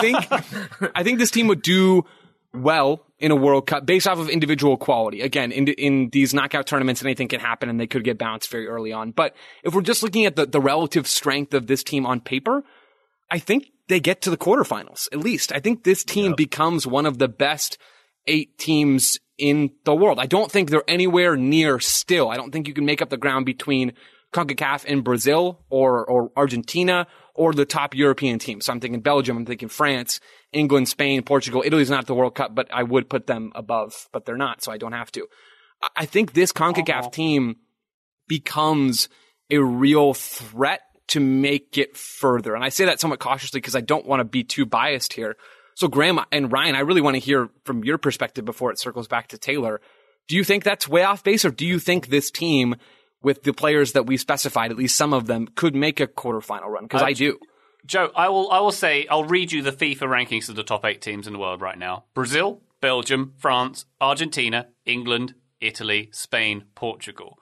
Speaker 5: this team would do well in a World Cup based off of individual quality. Again, in these knockout tournaments, anything can happen, and they could get bounced very early on. But if we're just looking at the relative strength of this team on paper, I think they get to the quarterfinals at least. I think this team becomes one of the best 8 teams in the world. I don't think they're anywhere near still. I don't think you can make up the ground between CONCACAF and Brazil or Argentina or the top European teams. So I'm thinking Belgium, I'm thinking France, England, Spain, Portugal. Italy's not the World Cup, but I would put them above, but they're not, so I don't have to. I think this CONCACAF team becomes a real threat to make it further. And I say that somewhat cautiously because I don't want to be too biased here. So Graham and Ryan, I really want to hear from your perspective before it circles back to Taylor. Do you think that's way off base, or do you think this team, with the players that we specified, at least some of them, could make a quarterfinal run? Because I do.
Speaker 2: Joe, I will say, I'll read you the FIFA rankings of the top 8 teams in the world right now. Brazil, Belgium, France, Argentina, England, Italy, Spain, Portugal.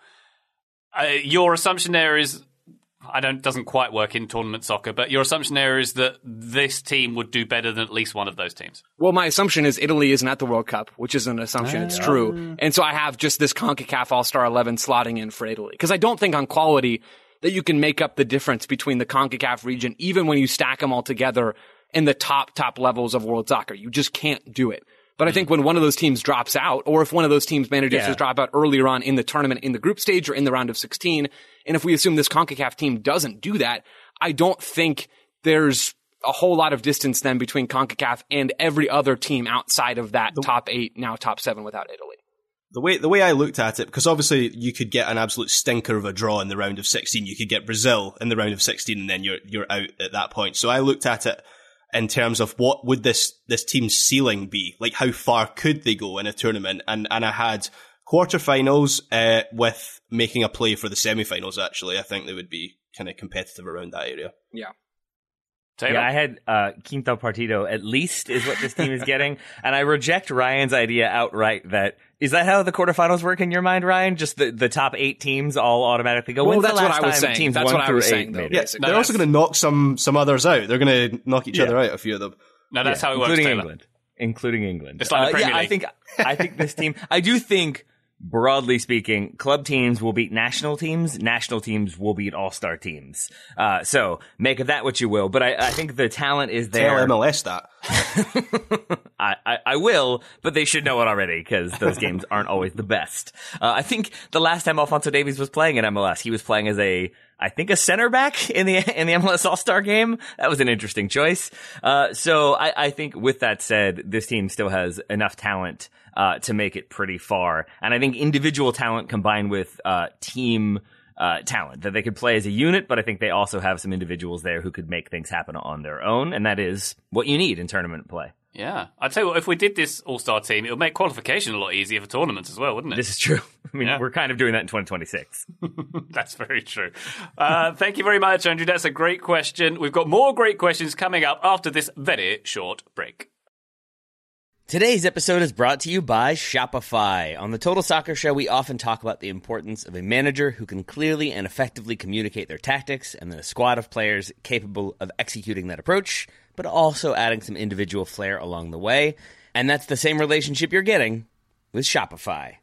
Speaker 2: Your assumption there is, doesn't quite work in tournament soccer, but your assumption there is that this team would do better than at least one of those teams.
Speaker 5: Well, my assumption is Italy isn't at the World Cup, which is an assumption. It's true. And so I have just this CONCACAF All-Star 11 slotting in for Italy. Because I don't think on quality that you can make up the difference between the CONCACAF region, even when you stack them all together in the top levels of world soccer. You just can't do it. But I think when one of those teams drops out, or if one of those teams manages to drop out earlier on in the tournament, in the group stage or in the round of 16, and if we assume this CONCACAF team doesn't do that, I don't think there's a whole lot of distance then between CONCACAF and every other team outside of that top 8, now top 7 without Italy.
Speaker 4: The way I looked at it, because obviously you could get an absolute stinker of a draw in the round of 16. You could get Brazil in the round of 16, and then you're out at that point. So I looked at it in terms of what would this team's ceiling be? Like, how far could they go in a tournament? And I had quarterfinals with making a play for the semifinals, actually. I think they would be kind of competitive around that area.
Speaker 5: Yeah.
Speaker 3: Taylor? Yeah, I had quinto partido at least is what this team is getting. And I reject Ryan's idea outright is that how the quarterfinals work in your mind, Ryan? Just the top 8 teams all automatically go?
Speaker 5: Well, that's what I was saying.
Speaker 3: Teams
Speaker 5: that's what I was saying, though.
Speaker 4: Yes, they're also going to knock some others out. They're going to knock each other out, a few of them.
Speaker 2: No, that's how it works, Taylor.
Speaker 3: Including England.
Speaker 2: It's like the Premier League.
Speaker 3: I think this team, I do think, broadly speaking, club teams will beat national teams will beat all-star teams. So make of that what you will. But I think the talent is there.
Speaker 4: Tell MLS that.
Speaker 3: I will, but they should know it already because those games aren't always the best. I think the last time Alphonso Davies was playing in MLS, he was playing as a center back in the MLS All-Star game. That was an interesting choice. So I think with that said, this team still has enough talent to make it pretty far. And I think individual talent combined with team talent, that they could play as a unit, but I think they also have some individuals there who could make things happen on their own, and that is what you need in tournament play.
Speaker 2: Yeah. I'd tell you what, if we did this all-star team, it would make qualification a lot easier for tournaments as well, wouldn't it?
Speaker 3: This is true. I mean, we're kind of doing that in 2026.
Speaker 2: That's very true. Thank you very much, Andrew. That's a great question. We've got more great questions coming up after this very short break.
Speaker 6: Today's episode is brought to you by Shopify. On the Total Soccer Show, we often talk about the importance of a manager who can clearly and effectively communicate their tactics, and then a squad of players capable of executing that approach, but also adding some individual flair along the way. And that's the same relationship you're getting with Shopify.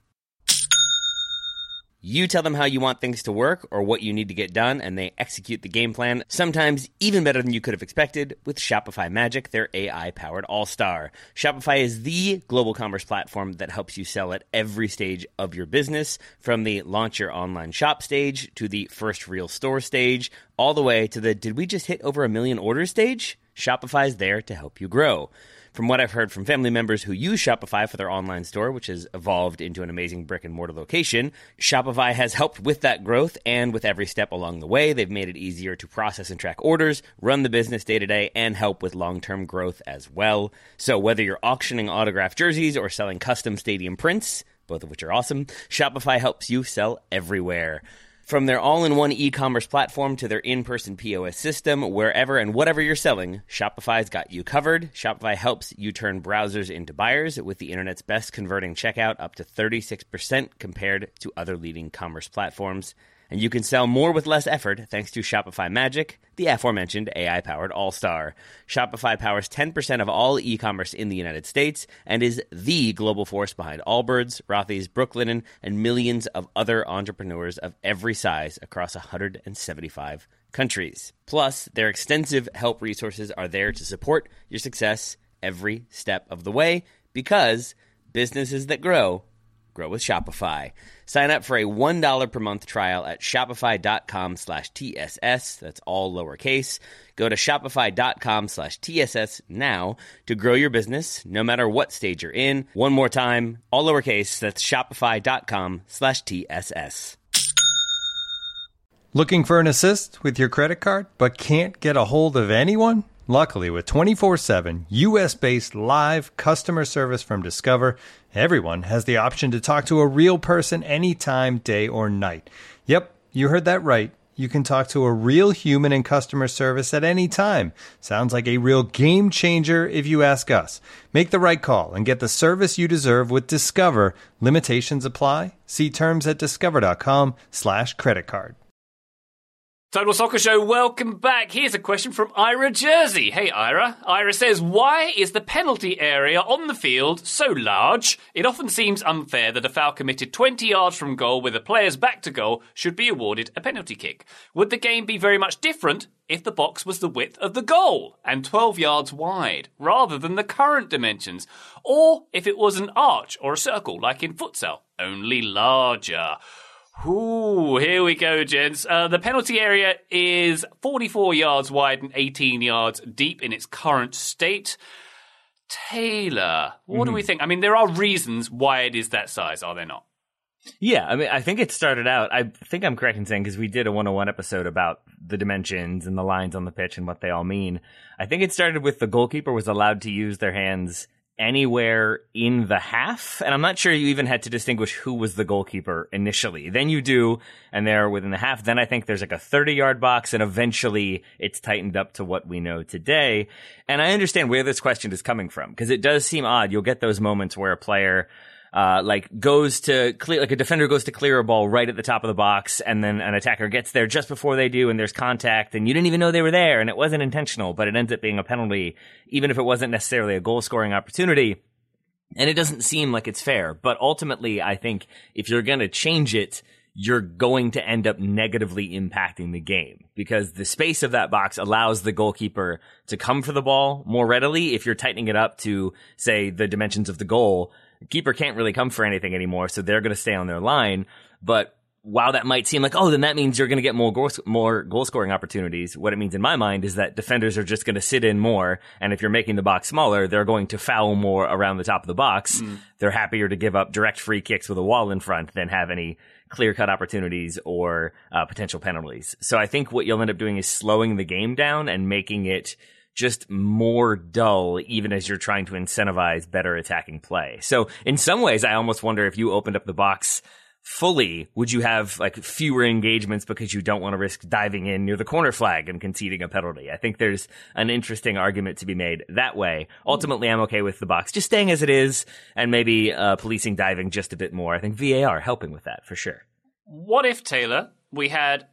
Speaker 6: You tell them how you want things to work or what you need to get done, and they execute the game plan, sometimes even better than you could have expected, with Shopify Magic, their AI-powered all-star. Shopify is the global commerce platform that helps you sell at every stage of your business, from the launch your online shop stage to the first real store stage, all the way to the did we just hit over 1 million orders stage? Shopify is there to help you grow. From what I've heard from family members who use Shopify for their online store, which has evolved into an amazing brick-and-mortar location, Shopify has helped with that growth, and with every step along the way, they've made it easier to process and track orders, run the business day-to-day, and help with long-term growth as well. So whether you're auctioning autographed jerseys or selling custom stadium prints, both of which are awesome, Shopify helps you sell everywhere. From their all-in-one e-commerce platform to their in-person POS system, wherever and whatever you're selling, Shopify's got you covered. Shopify helps you turn browsers into buyers with the internet's best converting checkout, up to 36% compared to other leading commerce platforms. And you can sell more with less effort thanks to Shopify Magic, the aforementioned AI-powered all-star. Shopify powers 10% of all e-commerce in the United States and is the global force behind Allbirds, Rothy's, Brooklinen, and millions of other entrepreneurs of every size across 175 countries. Plus, their extensive help resources are there to support your success every step of the way, because businesses that grow with Shopify. Sign up for a $1 per month trial at shopify.com/TSS. That's all lowercase. Go to shopify.com/TSS now to grow your business, no matter what stage you're in. One more time, all lowercase. That's shopify.com/TSS.
Speaker 8: Looking for an assist with your credit card, but can't get a hold of anyone? Luckily, with 24/7 U.S.-based live customer service from Discover, everyone has the option to talk to a real person anytime, day or night. Yep, you heard that right. You can talk to a real human in customer service at any time. Sounds like a real game changer if you ask us. Make the right call and get the service you deserve with Discover. Limitations apply. See terms at discover.com/creditcard.
Speaker 2: Total Soccer Show, welcome back. Here's a question from Ira Jersey. Hey, Ira. Ira says, why is the penalty area on the field so large? It often seems unfair that a foul committed 20 yards from goal with the player's back to goal should be awarded a penalty kick. Would the game be very much different if the box was the width of the goal and 12 yards wide, rather than the current dimensions? Or if it was an arch or a circle, like in futsal, only larger? Ooh, here we go, gents. The penalty area is 44 yards wide and 18 yards deep in its current state. Taylor, what do we think? I mean, there are reasons why it is that size, are there not?
Speaker 3: Yeah, I mean, I think it started out, I think I'm correct in saying, because we did a 101 episode about the dimensions and the lines on the pitch and what they all mean. I think it started with the goalkeeper was allowed to use their hands anywhere in the half, and I'm not sure you even had to distinguish who was the goalkeeper initially. Then you do, and they're within the half. Then I think there's like a 30-yard box, and eventually it's tightened up to what we know today. And I understand where this question is coming from, because it does seem odd. You'll get those moments where a player goes to clear, like a defender goes to clear a ball right at the top of the box, and then an attacker gets there just before they do, and there's contact, and you didn't even know they were there, and it wasn't intentional, but it ends up being a penalty, even if it wasn't necessarily a goal-scoring opportunity. And it doesn't seem like it's fair. But ultimately, I think if you're going to change it, you're going to end up negatively impacting the game, because the space of that box allows the goalkeeper to come for the ball more readily. If you're tightening it up to, say, the dimensions of the goal, the keeper can't really come for anything anymore, so they're going to stay on their line. But while that might seem like, oh, then that means you're going to get more goal-scoring opportunities, what it means in my mind is that defenders are just going to sit in more, and if you're making the box smaller, they're going to foul more around the top of the box. They're happier to give up direct free kicks with a wall in front than have any clear-cut opportunities or potential penalties. So I think what you'll end up doing is slowing the game down and making it just more dull, even as you're trying to incentivize better attacking play. So in some ways, I almost wonder if you opened up the box fully, would you have like fewer engagements because you don't want to risk diving in near the corner flag and conceding a penalty? I think there's an interesting argument to be made that way. Ultimately, I'm okay with the box just staying as it is and maybe policing diving just a bit more. I think VAR helping with that for sure.
Speaker 2: What if, Taylor, we had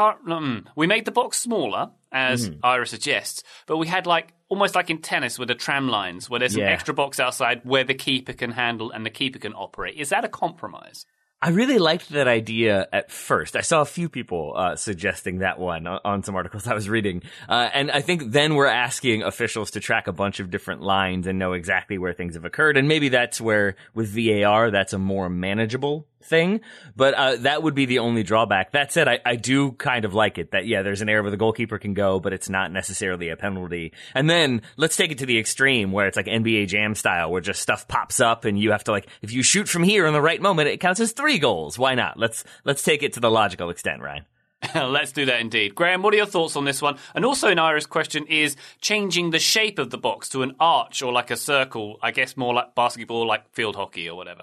Speaker 2: we made the box smaller, as Ira suggests, but we had almost like in tennis with the tram lines, where there's an extra box outside where the keeper can handle and the keeper can operate. Is that a compromise?
Speaker 3: I really liked that idea at first. I saw a few people suggesting that one on some articles I was reading. And I think then we're asking officials to track a bunch of different lines and know exactly where things have occurred. And maybe that's where, with VAR, that's a more manageable thing, but that would be the only drawback. That said, I do kind of like it that, yeah, there's an area where the goalkeeper can go, but it's not necessarily a penalty. And then let's take it to the extreme where it's like NBA Jam style, where just stuff pops up and you have to, like, if you shoot from here in the right moment, it counts as 3 goals. Why not? Let's take it to the logical extent, Ryan.
Speaker 2: Let's do that indeed. Graham, what are your thoughts on this one? And also an Ira's question is changing the shape of the box to an arch or like a circle, I guess more like basketball, like field hockey or whatever.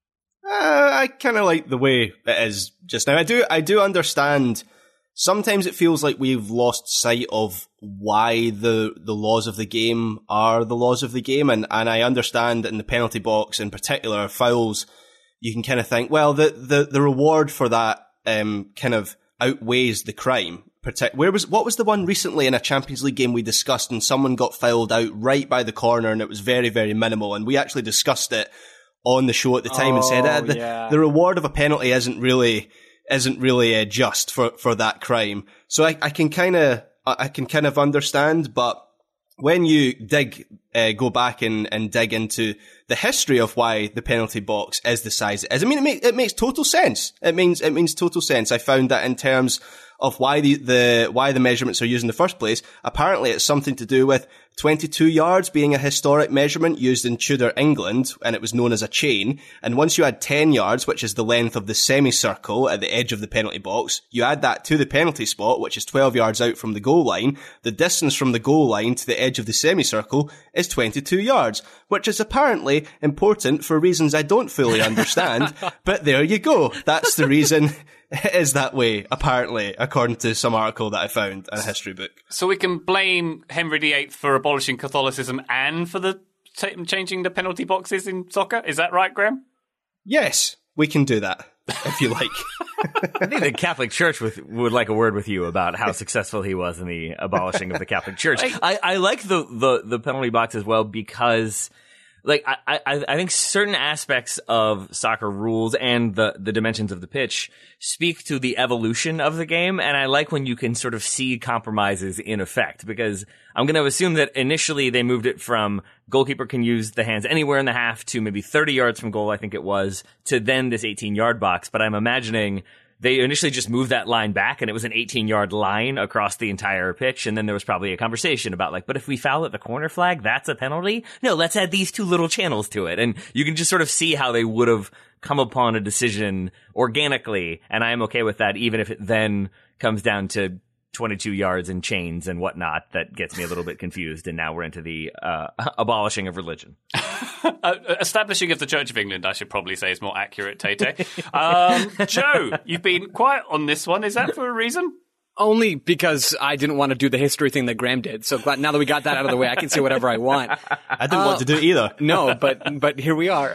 Speaker 4: I kind of like the way it is just now. I do understand. Sometimes it feels like we've lost sight of why the laws of the game are the laws of the game. And I understand that in the penalty box in particular, fouls, you can kind of think, well, the reward for that, kind of outweighs the crime. What was the one recently in a Champions League game we discussed and someone got fouled out right by the corner and it was very, very minimal, and we actually discussed it on the show at the time and said the reward of a penalty isn't really just for that crime. So I can kind of understand, but when you go back and dig into the history of why the penalty box is the size it is, I mean, it makes total sense. It means total sense. I found that in terms of why the measurements are used in the first place, apparently it's something to do with 22 yards being a historic measurement used in Tudor England, and it was known as a chain. And once you add 10 yards, which is the length of the semicircle at the edge of the penalty box, you add that to the penalty spot, which is 12 yards out from the goal line. The distance from the goal line to the edge of the semicircle is 22 yards, which is apparently important for reasons I don't fully understand. But there you go. That's the reason it is that way, apparently, according to some article that I found in a history book.
Speaker 2: So we can blame Henry VIII for abolishing Catholicism and for the changing the penalty boxes in soccer? Is that right, Graham?
Speaker 4: Yes, we can do that, if you like.
Speaker 3: I think the Catholic Church would like a word with you about how successful he was in the abolishing of the Catholic Church. I like the penalty box as well because, like, I think certain aspects of soccer rules and the dimensions of the pitch speak to the evolution of the game, and I like when you can sort of see compromises in effect, because I'm going to assume that initially they moved it from goalkeeper can use the hands anywhere in the half to maybe 30 yards from goal, I think it was, to then this 18-yard box, but I'm imagining they initially just moved that line back and it was an 18-yard line across the entire pitch. And then there was probably a conversation about, like, but if we foul at the corner flag, that's a penalty? No, let's add these 2 little channels to it. And you can just sort of see how they would have come upon a decision organically. And I am okay with that, even if it then comes down to 22 yards and chains and whatnot. That gets me a little bit confused. And now we're into the abolishing of religion.
Speaker 2: Establishing of the Church of England, I should probably say, is more accurate, Tay-Tay. Joe, you've been quiet on this one. Is that for a reason?
Speaker 5: Only because I didn't want to do the history thing that Graham did. So now that we got that out of the way, I can say whatever I want.
Speaker 4: I didn't want to do it either.
Speaker 5: No, but here we are.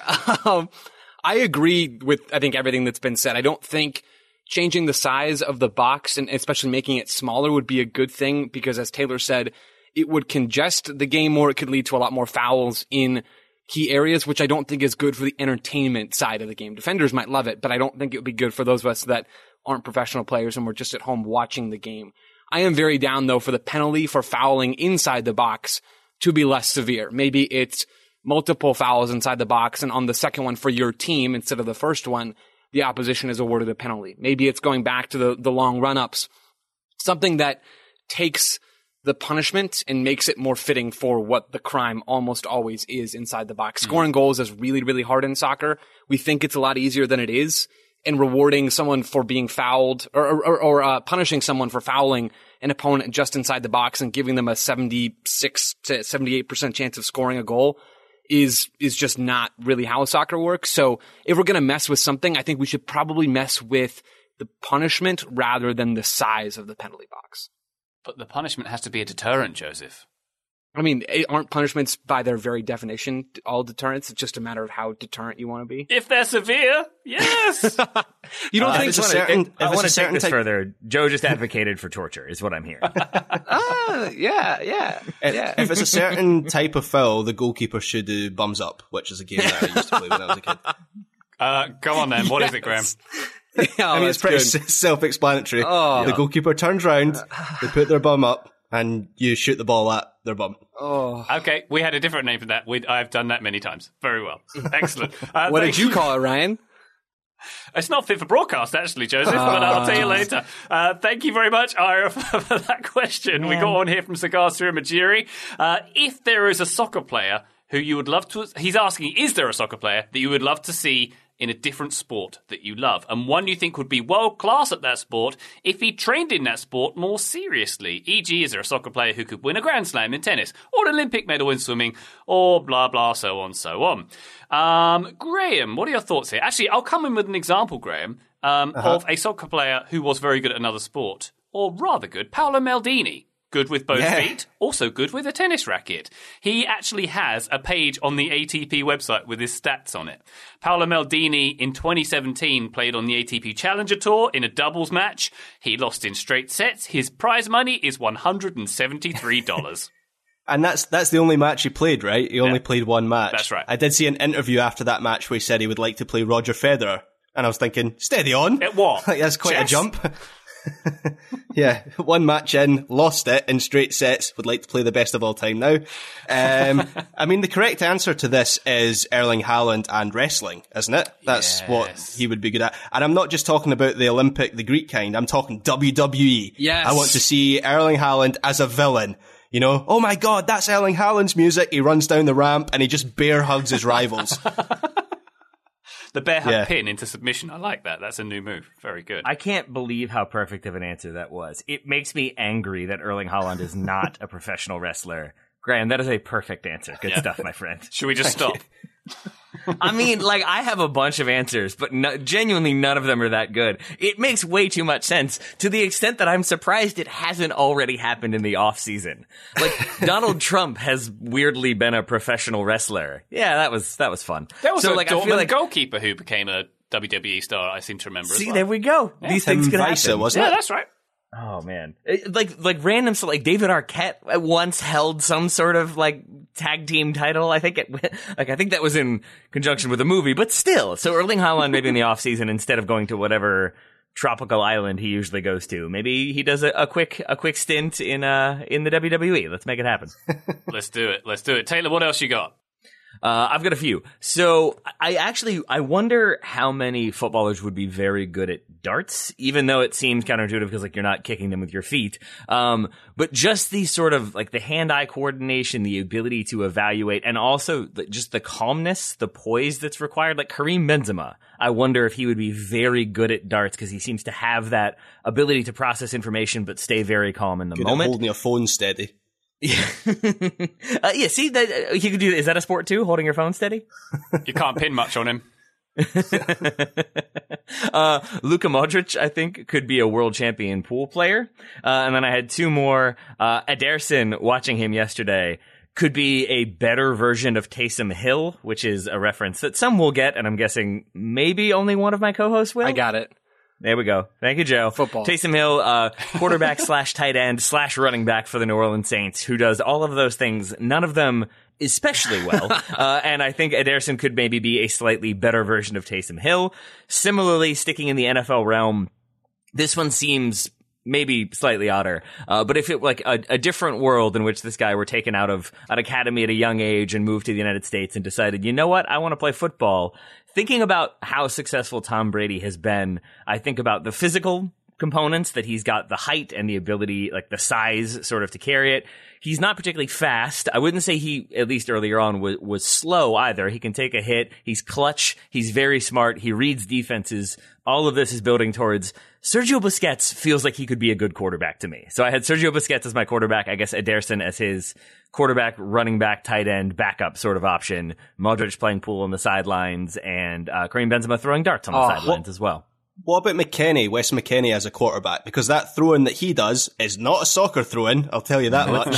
Speaker 5: I agree with, I think, everything that's been said. I don't think changing the size of the box and especially making it smaller would be a good thing because, as Taylor said, it would congest the game more. It could lead to a lot more fouls in key areas, which I don't think is good for the entertainment side of the game. Defenders might love it, but I don't think it would be good for those of us that aren't professional players and we're just at home watching the game. I am very down, though, for the penalty for fouling inside the box to be less severe. Maybe it's multiple fouls inside the box, and on the second one for your team instead of the first one, the opposition is awarded a penalty. Maybe it's going back to the long run-ups, something that takes the punishment and makes it more fitting for what the crime almost always is inside the box. Scoring goals is really, really hard in soccer. We think it's a lot easier than it is, and rewarding someone for being fouled or punishing someone for fouling an opponent just inside the box and giving them a 76 to 78% chance of scoring a goal is just not really how soccer works. So if we're going to mess with something, I think we should probably mess with the punishment rather than the size of the penalty box.
Speaker 2: But the punishment has to be a deterrent, Joseph.
Speaker 5: I mean, aren't punishments by their very definition all deterrents? It's just a matter of how deterrent you want to be.
Speaker 2: If they're severe, yes.
Speaker 5: You don't think
Speaker 3: I want to take this further. Joe just advocated for torture, is what I'm hearing.
Speaker 5: Yeah.
Speaker 4: If it's a certain type of foul, the goalkeeper should do bums up, which is a game that I used to play when I was a kid.
Speaker 2: Come on then. What is it, Graham?
Speaker 4: I mean, it's pretty self-explanatory. The goalkeeper turns round, they put their bum up, and you shoot the ball at their bum.
Speaker 2: Okay, we had a different name for that. I've done that many times. Very well. Excellent.
Speaker 5: What did you call it, Ryan?
Speaker 2: It's not fit for broadcast, actually, Joseph, but I'll tell you later. Thank you very much, Ira, for that question. We got one here from Cigar Suramajiri. If there is a soccer player who you would love to... He's asking, is there a soccer player that you would love to see in a different sport that you love, and one you think would be world-class at that sport if he trained in that sport more seriously? E.g., is there a soccer player who could win a Grand Slam in tennis, or an Olympic medal in swimming, or blah, blah, so on, so on. Graham, what are your thoughts here? Actually, I'll come in with an example, Graham, of a soccer player who was very good at another sport, or rather good, Paolo Maldini. Good with both feet, also good with a tennis racket. He actually has a page on the ATP website with his stats on it. Paolo Maldini in 2017 played on the ATP Challenger Tour in a doubles match. He lost in straight sets. His prize money is $173.
Speaker 4: And that's the only match he played, right? He only played one match.
Speaker 2: That's right.
Speaker 4: I did see an interview after that match where he said he would like to play Roger Federer. And I was thinking, steady on.
Speaker 2: At what?
Speaker 4: Like, that's quite
Speaker 2: Chess?
Speaker 4: a jump. Yeah, one match in, lost it in straight sets, would like to play the best of all time now. I mean, the correct answer to this is Erling Haaland and wrestling, isn't it? That's what he would be good at. And I'm not just talking about the Olympic, the Greek kind, I'm talking WWE.
Speaker 5: Yes.
Speaker 4: I want to see Erling Haaland as a villain. You know, oh my God, that's Erling Haaland's music. He runs down the ramp and he just bear hugs his rivals.
Speaker 2: The bear hug pin into submission. I like that. That's a new move. Very good.
Speaker 3: I can't believe how perfect of an answer that was. It makes me angry that Erling Haaland is not a professional wrestler. Graham, that is a perfect answer. Good stuff, my friend.
Speaker 2: Should we just stop?
Speaker 3: I mean, like, I have a bunch of answers, but genuinely none of them are that good. It makes way too much sense, to the extent that I'm surprised it hasn't already happened in the off-season. Like, Donald Trump has weirdly been a professional wrestler. Yeah, that was fun.
Speaker 2: There was
Speaker 3: so,
Speaker 2: a
Speaker 3: like,
Speaker 2: Dortmund goalkeeper who became a WWE star, I seem to remember.
Speaker 3: See,
Speaker 2: as well.
Speaker 3: there we go.
Speaker 2: Yeah.
Speaker 3: These things can happen.
Speaker 4: Wasn't it?
Speaker 2: That's right.
Speaker 3: Oh man, like random stuff. Like David Arquette once held some sort of like tag team title. I think that was in conjunction with a movie, but still. So Erling Haaland maybe in the off season, instead of going to whatever tropical island he usually goes to, maybe he does a quick stint in the WWE. Let's make it happen.
Speaker 2: Let's do it. Taylor, what else you got?
Speaker 3: I've got a few. So I wonder how many footballers would be very good at darts, even though it seems counterintuitive because like you're not kicking them with your feet. But just the sort of like the hand-eye coordination, the ability to evaluate, and also just the calmness, the poise that's required. Like Karim Benzema, I wonder if he would be very good at darts because he seems to have that ability to process information but stay very calm in the
Speaker 4: Good
Speaker 3: moment.
Speaker 4: at holding your phone steady.
Speaker 3: Yeah, see that you could do. Is that a sport too? Holding your phone steady?
Speaker 2: You can't pin much on him.
Speaker 3: Luka Modric, I think, could be a world champion pool player. And then I had two more. Ederson, watching him yesterday, could be a better version of Taysom Hill, which is a reference that some will get, and I'm guessing maybe only one of my co-hosts will.
Speaker 5: I got it.
Speaker 3: There we go. Thank you, Joe.
Speaker 5: Football.
Speaker 3: Taysom Hill, quarterback / tight end / running back for the New Orleans Saints, who does all of those things, none of them especially well. And I think Ederson could maybe be a slightly better version of Taysom Hill. Similarly, sticking in the NFL realm, this one seems maybe slightly odder. But if it like a different world in which this guy were taken out of an academy at a young age and moved to the United States and decided, you know what, I want to play football. Thinking about how successful Tom Brady has been, I think about the physical components, that he's got the height and the ability, like the size sort of to carry it. He's not particularly fast. I wouldn't say he, at least earlier on, was slow either. He can take a hit. He's clutch. He's very smart. He reads defenses. All of this is building towards Sergio Busquets. Feels like he could be a good quarterback to me. So I had Sergio Busquets as my quarterback. I guess Ederson as his quarterback, running back, tight end, backup sort of option. Modric playing pool on the sidelines, and Karim Benzema throwing darts on the sidelines as well.
Speaker 4: What about McKennie, Wes McKennie as a quarterback? Because that throw-in that he does is not a soccer throw-in, I'll tell you that much.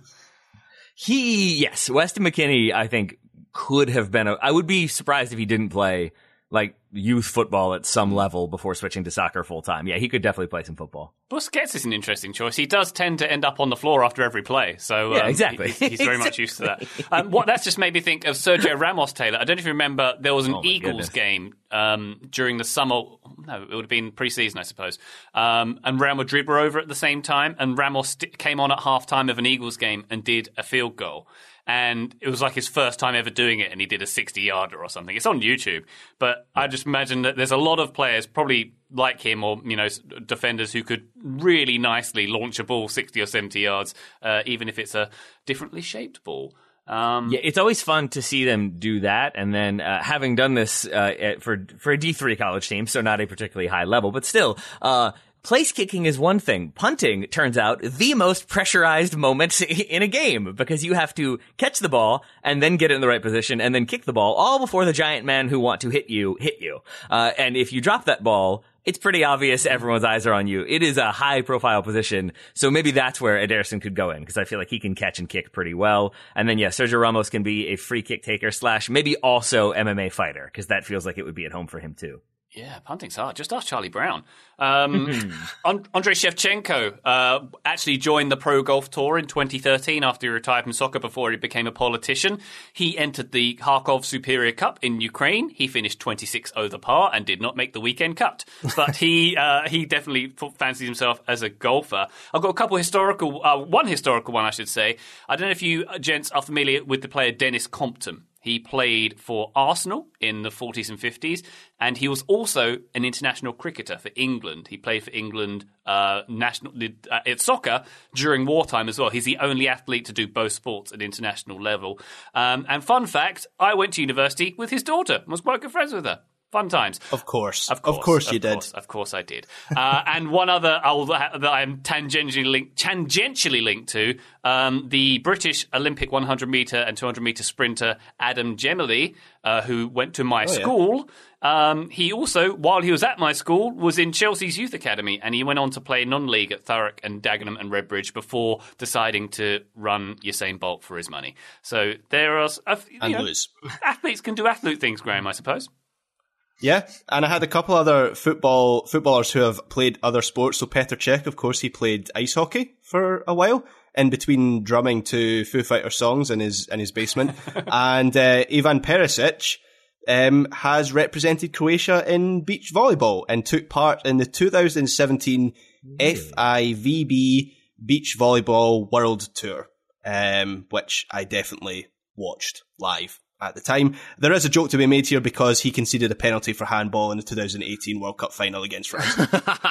Speaker 3: Yes, Weston McKennie, I think, could have been I would be surprised if he didn't play like youth football at some level before switching to soccer full time. Yeah, he could definitely play some football.
Speaker 2: Busquets is an interesting choice. He does tend to end up on the floor after every play. So
Speaker 3: yeah, exactly.
Speaker 2: He's very much used to that. What that's just made me think of Sergio Ramos, Taylor. I don't know if you remember, there was an Eagles game during the summer. No, it would have been pre-season, I suppose. And Real Madrid were over at the same time, and Ramos came on at halftime of an Eagles game and did a field goal. And it was like his first time ever doing it, and he did a 60-yarder or something. It's on YouTube. But I just just imagine that there's a lot of players, probably like him or, defenders who could really nicely launch a ball 60 or 70 yards, even if it's a differently shaped ball.
Speaker 3: Yeah, it's always fun to see them do that. And then having done this for a D3 college team, so not a particularly high level, but still, place kicking is one thing. Punting turns out the most pressurized moment in a game because you have to catch the ball and then get it in the right position and then kick the ball all before the giant men who want to hit you. And if you drop that ball, it's pretty obvious everyone's eyes are on you. It is a high profile position. So maybe that's where Ederson could go in because I feel like he can catch and kick pretty well. And then, Sergio Ramos can be a free kick taker / maybe also MMA fighter because that feels like it would be at home for him too.
Speaker 2: Yeah, punting's hard. Just ask Charlie Brown. Andrei Shevchenko actually joined the Pro Golf Tour in 2013 after he retired from soccer before he became a politician. He entered the Kharkov Superior Cup in Ukraine. He finished 26 over par and did not make the weekend cut. But he definitely fancies himself as a golfer. I've got a couple one historical one, I should say. I don't know if you gents are familiar with the player Dennis Compton. He played for Arsenal in the 40s and 50s, and he was also an international cricketer for England. He played for England soccer during wartime as well. He's the only athlete to do both sports at international level. And fun fact, I went to university with his daughter and was quite good friends with her. Fun times.
Speaker 4: Of course you did.
Speaker 2: Of course I did. And one other that I'm tangentially linked to, the British Olympic 100-metre and 200-metre sprinter Adam Gemely, who went to my school. He also, while he was at my school, was in Chelsea's youth academy, and he went on to play non-league at Thurrock and Dagenham and Redbridge before deciding to run Usain Bolt for his money. So there are athletes can do athlete things, Graham, I suppose.
Speaker 4: Yeah, and I had a couple other footballers who have played other sports. So Petr Cech, of course, he played ice hockey for a while, in between drumming to Foo Fighters songs in his basement. And Ivan Perisic has represented Croatia in beach volleyball and took part in the 2017 FIVB Beach Volleyball World Tour, which I definitely watched live at the time. There is a joke to be made here because he conceded a penalty for handball in the 2018 World Cup final against France.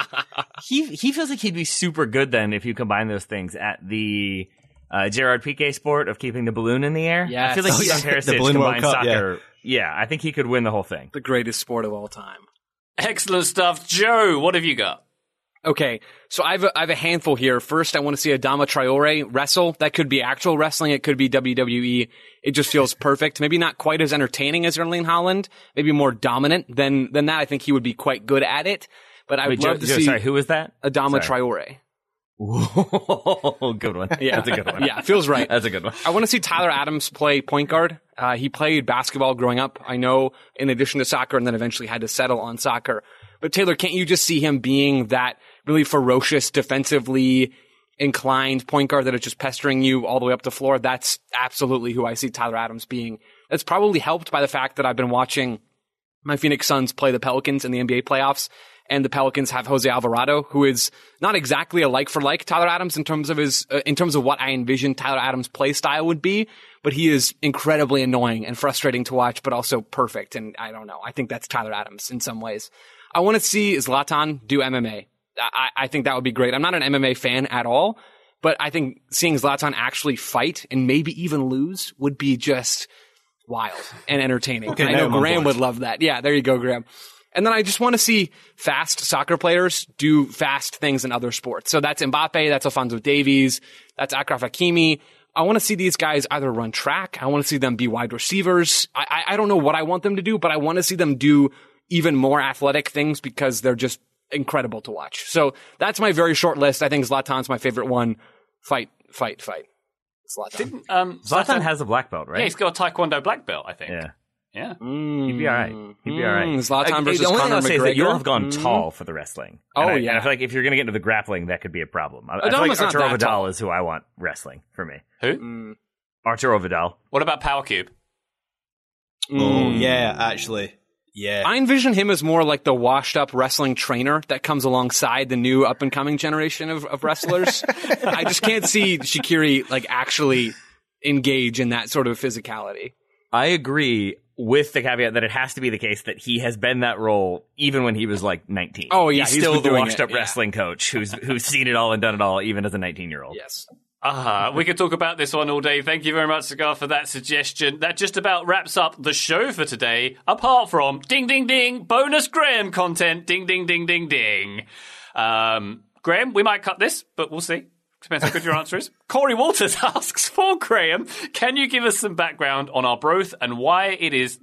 Speaker 3: He feels like he'd be super good then if you combine those things at the Gerard Piqué sport of keeping the balloon in the air.
Speaker 5: Yes.
Speaker 3: I feel like Ivan Perisic combined soccer. Yeah, I think he could win the whole thing.
Speaker 5: The greatest sport of all time.
Speaker 2: Excellent stuff. Joe, what have you got?
Speaker 5: Okay, so I have a handful here. First, I want to see Adama Traore wrestle. That could be actual wrestling. It could be WWE. It just feels perfect. Maybe not quite as entertaining as Erling Haaland. Maybe more dominant than that. I think he would be quite good at it. But I would love to see.
Speaker 3: Sorry, who was that?
Speaker 5: Adama Traore.
Speaker 3: Whoa, good one.
Speaker 5: Yeah,
Speaker 3: that's a good one.
Speaker 5: Yeah, feels right.
Speaker 3: That's a good one.
Speaker 5: I want to see Tyler Adams play point guard. He played basketball growing up, I know, in addition to soccer, and then eventually had to settle on soccer. But Taylor, can't you just see him being that really ferocious, defensively inclined point guard that is just pestering you all the way up the floor? That's absolutely who I see Tyler Adams being. That's probably helped by the fact that I've been watching my Phoenix Suns play the Pelicans in the NBA playoffs, and the Pelicans have Jose Alvarado, who is not exactly a like-for-like Tyler Adams in terms of what I envision Tyler Adams' play style would be, but he is incredibly annoying and frustrating to watch, but also perfect. And I don't know. I think that's Tyler Adams in some ways. I want to see Zlatan do MMA. I think that would be great. I'm not an MMA fan at all, but I think seeing Zlatan actually fight and maybe even lose would be just wild and entertaining. Okay, and I know Graham would love that. Yeah, there you go, Graham. And then I just want to see fast soccer players do fast things in other sports. So that's Mbappe, that's Alphonso Davies, that's Achraf Hakimi. I want to see these guys either run track. I want to see them be wide receivers. I don't know what I want them to do, but I want to see them do even more athletic things because they're just incredible to watch. So that's my very short list. I think Zlatan's my favorite one. Fight. Zlatan.
Speaker 3: Zlatan has a black belt, right?
Speaker 2: Yeah, he's got a Taekwondo black belt, I think.
Speaker 3: Yeah.
Speaker 2: He'd
Speaker 3: be all right.
Speaker 5: Zlatan versus
Speaker 3: the only thing
Speaker 5: Conor
Speaker 3: I'll say is that
Speaker 5: McGregor.
Speaker 3: you'll have gone tall for the wrestling.
Speaker 5: Oh,
Speaker 3: And
Speaker 5: yeah.
Speaker 3: I feel like if you're going to get into the grappling, that could be a problem. I feel
Speaker 5: Adama's
Speaker 3: like
Speaker 5: not
Speaker 3: Arturo
Speaker 5: that
Speaker 3: Vidal
Speaker 5: tall.
Speaker 3: is who I want wrestling for me.
Speaker 2: Who?
Speaker 3: Arturo Vidal.
Speaker 2: What about Power Cube?
Speaker 4: Oh, yeah, actually. Yeah.
Speaker 5: I envision him as more like the washed-up wrestling trainer that comes alongside the new up-and-coming generation of wrestlers. I just can't see Shaqiri like actually engage in that sort of physicality.
Speaker 3: I agree. with the caveat that it has to be the case that he has been that role even when he was like 19.
Speaker 5: Oh, yeah.
Speaker 3: He's still the washed-up wrestling coach who's seen it all and done it all, even as a 19-year-old.
Speaker 5: Yes.
Speaker 2: We could talk about this one all day. Thank you very much, Cigar, for that suggestion. That just about wraps up the show for today, apart from ding, ding, ding, bonus Graham content, ding, ding, ding, ding, ding. Graham, we might cut this, but we'll see. Depends how good your answer is. Corey Walters asks, for Graham, can you give us some background on Arbroath and why it is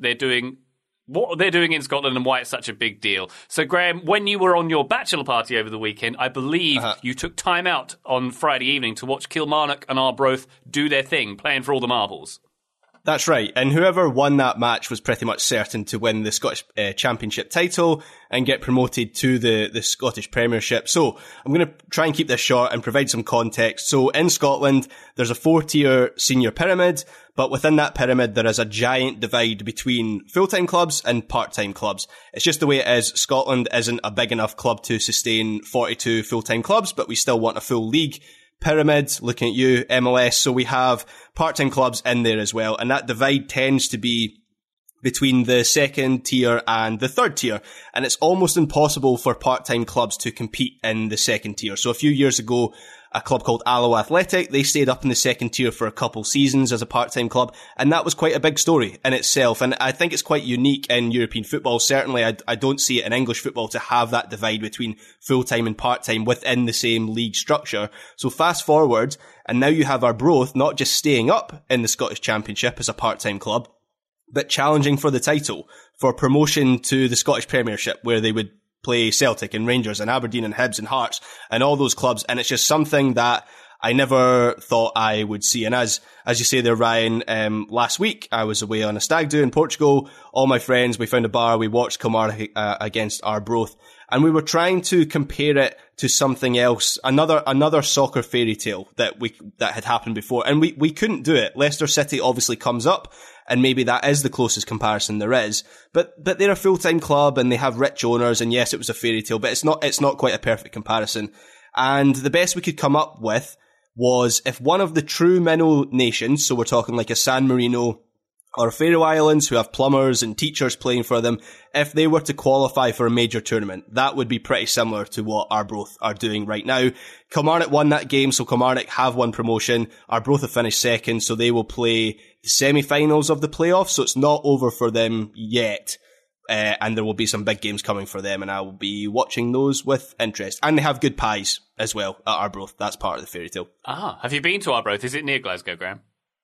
Speaker 2: what they're doing in Scotland and why it's such a big deal? So, Graham, when you were on your bachelor party over the weekend, I believe you took time out on Friday evening to watch Kilmarnock and Arbroath do their thing, playing for all the marbles.
Speaker 4: That's right. And whoever won that match was pretty much certain to win the Scottish Championship title and get promoted to the Scottish Premiership. So I'm going to try and keep this short and provide some context. So in Scotland, there's a 4-tier senior pyramid, but within that pyramid, there is a giant divide between full-time clubs and part-time clubs. It's just the way it is. Scotland isn't a big enough club to sustain 42 full-time clubs, but we still want a full league. Pyramid, looking at you, MLS, so we have part-time clubs in there as well, and that divide tends to be between the second tier and the third tier, and it's almost impossible for part-time clubs to compete in the second tier. So a few years ago, a club called Alloa Athletic, they stayed up in the second tier for a couple seasons as a part-time club, and that was quite a big story in itself, and I think it's quite unique in European football. Certainly, I don't see it in English football to have that divide between full-time and part-time within the same league structure. So fast forward, and now you have Arbroath not just staying up in the Scottish Championship as a part-time club, but challenging for the title, for promotion to the Scottish Premiership, where they would play Celtic and Rangers and Aberdeen and Hibs and Hearts and all those clubs. And it's just something that I never thought I would see. And as you say there, Ryan, last week I was away on a stag do in Portugal. All my friends, we found a bar, we watched Kilmarnock against Arbroath, and we were trying to compare it to something else, another soccer fairy tale that had happened before, and we couldn't do it. Leicester City obviously comes up, and maybe that is the closest comparison there is. But they're a full-time club and they have rich owners, and yes, it was a fairy tale, but it's not quite a perfect comparison. And the best we could come up with was if one of the true minnow nations, so we're talking like a San Marino or Faroe Islands who have plumbers and teachers playing for them, if they were to qualify for a major tournament, that would be pretty similar to what Arbroath are doing right now. Kilmarnock won that game, so Kilmarnock have won promotion. Arbroath have finished second, so they will play the semi-finals of the playoffs, so it's not over for them yet. And there will be some big games coming for them, and I will be watching those with interest. And they have good pies as well at Arbroath. That's part of the fairy tale.
Speaker 2: Have you been to Arbroath? Is it near Glasgow, Graham?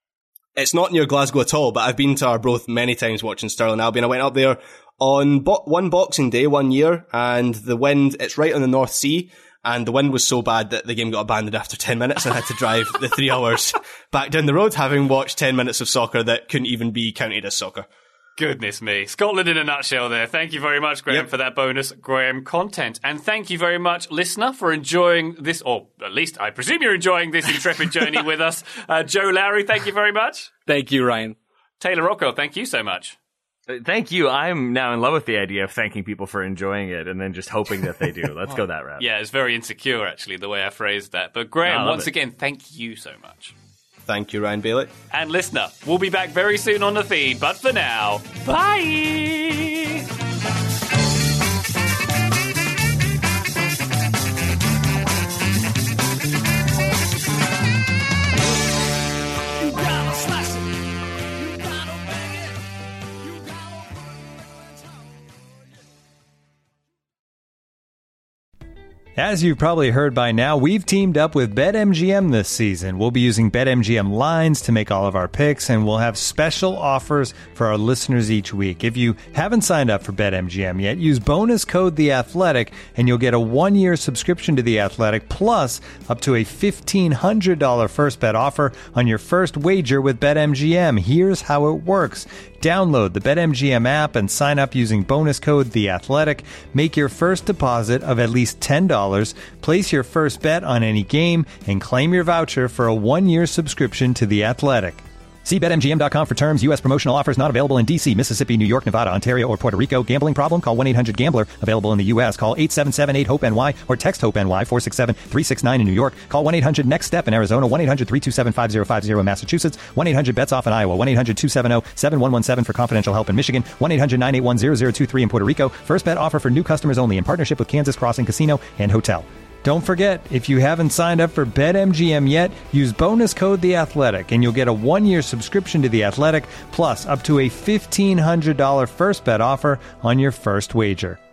Speaker 4: It's not near Glasgow at all, but I've been to Arbroath many times watching Stirling Albion. I went up there on one Boxing Day one year, and the wind, it's right on the North Sea, and the wind was so bad that the game got abandoned after 10 minutes and I had to drive the 3 hours back down the road, having watched 10 minutes of soccer that couldn't even be counted as soccer.
Speaker 2: Goodness me. Scotland in a nutshell there. Thank you very much, Graham, for that bonus Graham content. And thank you very much, listener, for enjoying this, or at least I presume you're enjoying this intrepid journey with us. Joe Lowry, thank you very much.
Speaker 5: Thank you, Ryan.
Speaker 2: Taylor Rockwell, thank you so much.
Speaker 3: Thank you. I'm now in love with the idea of thanking people for enjoying it and then just hoping that they do. Let's go that route.
Speaker 2: Yeah, it's very insecure, actually, the way I phrased that. But Graham, once again, thank you so much.
Speaker 4: Thank you, Ryan Bailey.
Speaker 2: And listener, we'll be back very soon on the feed. But for now, bye!
Speaker 8: As you've probably heard by now, we've teamed up with BetMGM this season. We'll be using BetMGM lines to make all of our picks, and we'll have special offers for our listeners each week. If you haven't signed up for BetMGM yet, use bonus code The Athletic, and you'll get a 1-year subscription to The Athletic, plus up to a $1,500 first bet offer on your first wager with BetMGM. Here's how it works. Download the BetMGM app and sign up using bonus code The Athletic. Make your first deposit of at least $10. Place your first bet on any game and claim your voucher for a 1-year subscription to The Athletic. See BetMGM.com for terms. U.S. promotional offers not available in D.C., Mississippi, New York, Nevada, Ontario, or Puerto Rico. Gambling problem? Call 1-800-GAMBLER. Available in the U.S. Call 877-8-HOPE-NY or text HOPE-NY 467-369 in New York. Call 1-800-NEXT-STEP in Arizona. 1-800-327-5050 in Massachusetts. 1-800-BETS-OFF in Iowa. 1-800-270-7117 for confidential help in Michigan. 1-800-981-0023 in Puerto Rico. First bet offer for new customers only in partnership with Kansas Crossing Casino and Hotel. Don't forget, if you haven't signed up for BetMGM yet, use bonus code The Athletic, and you'll get a 1-year subscription to The Athletic, plus up to a $1,500 first bet offer on your first wager.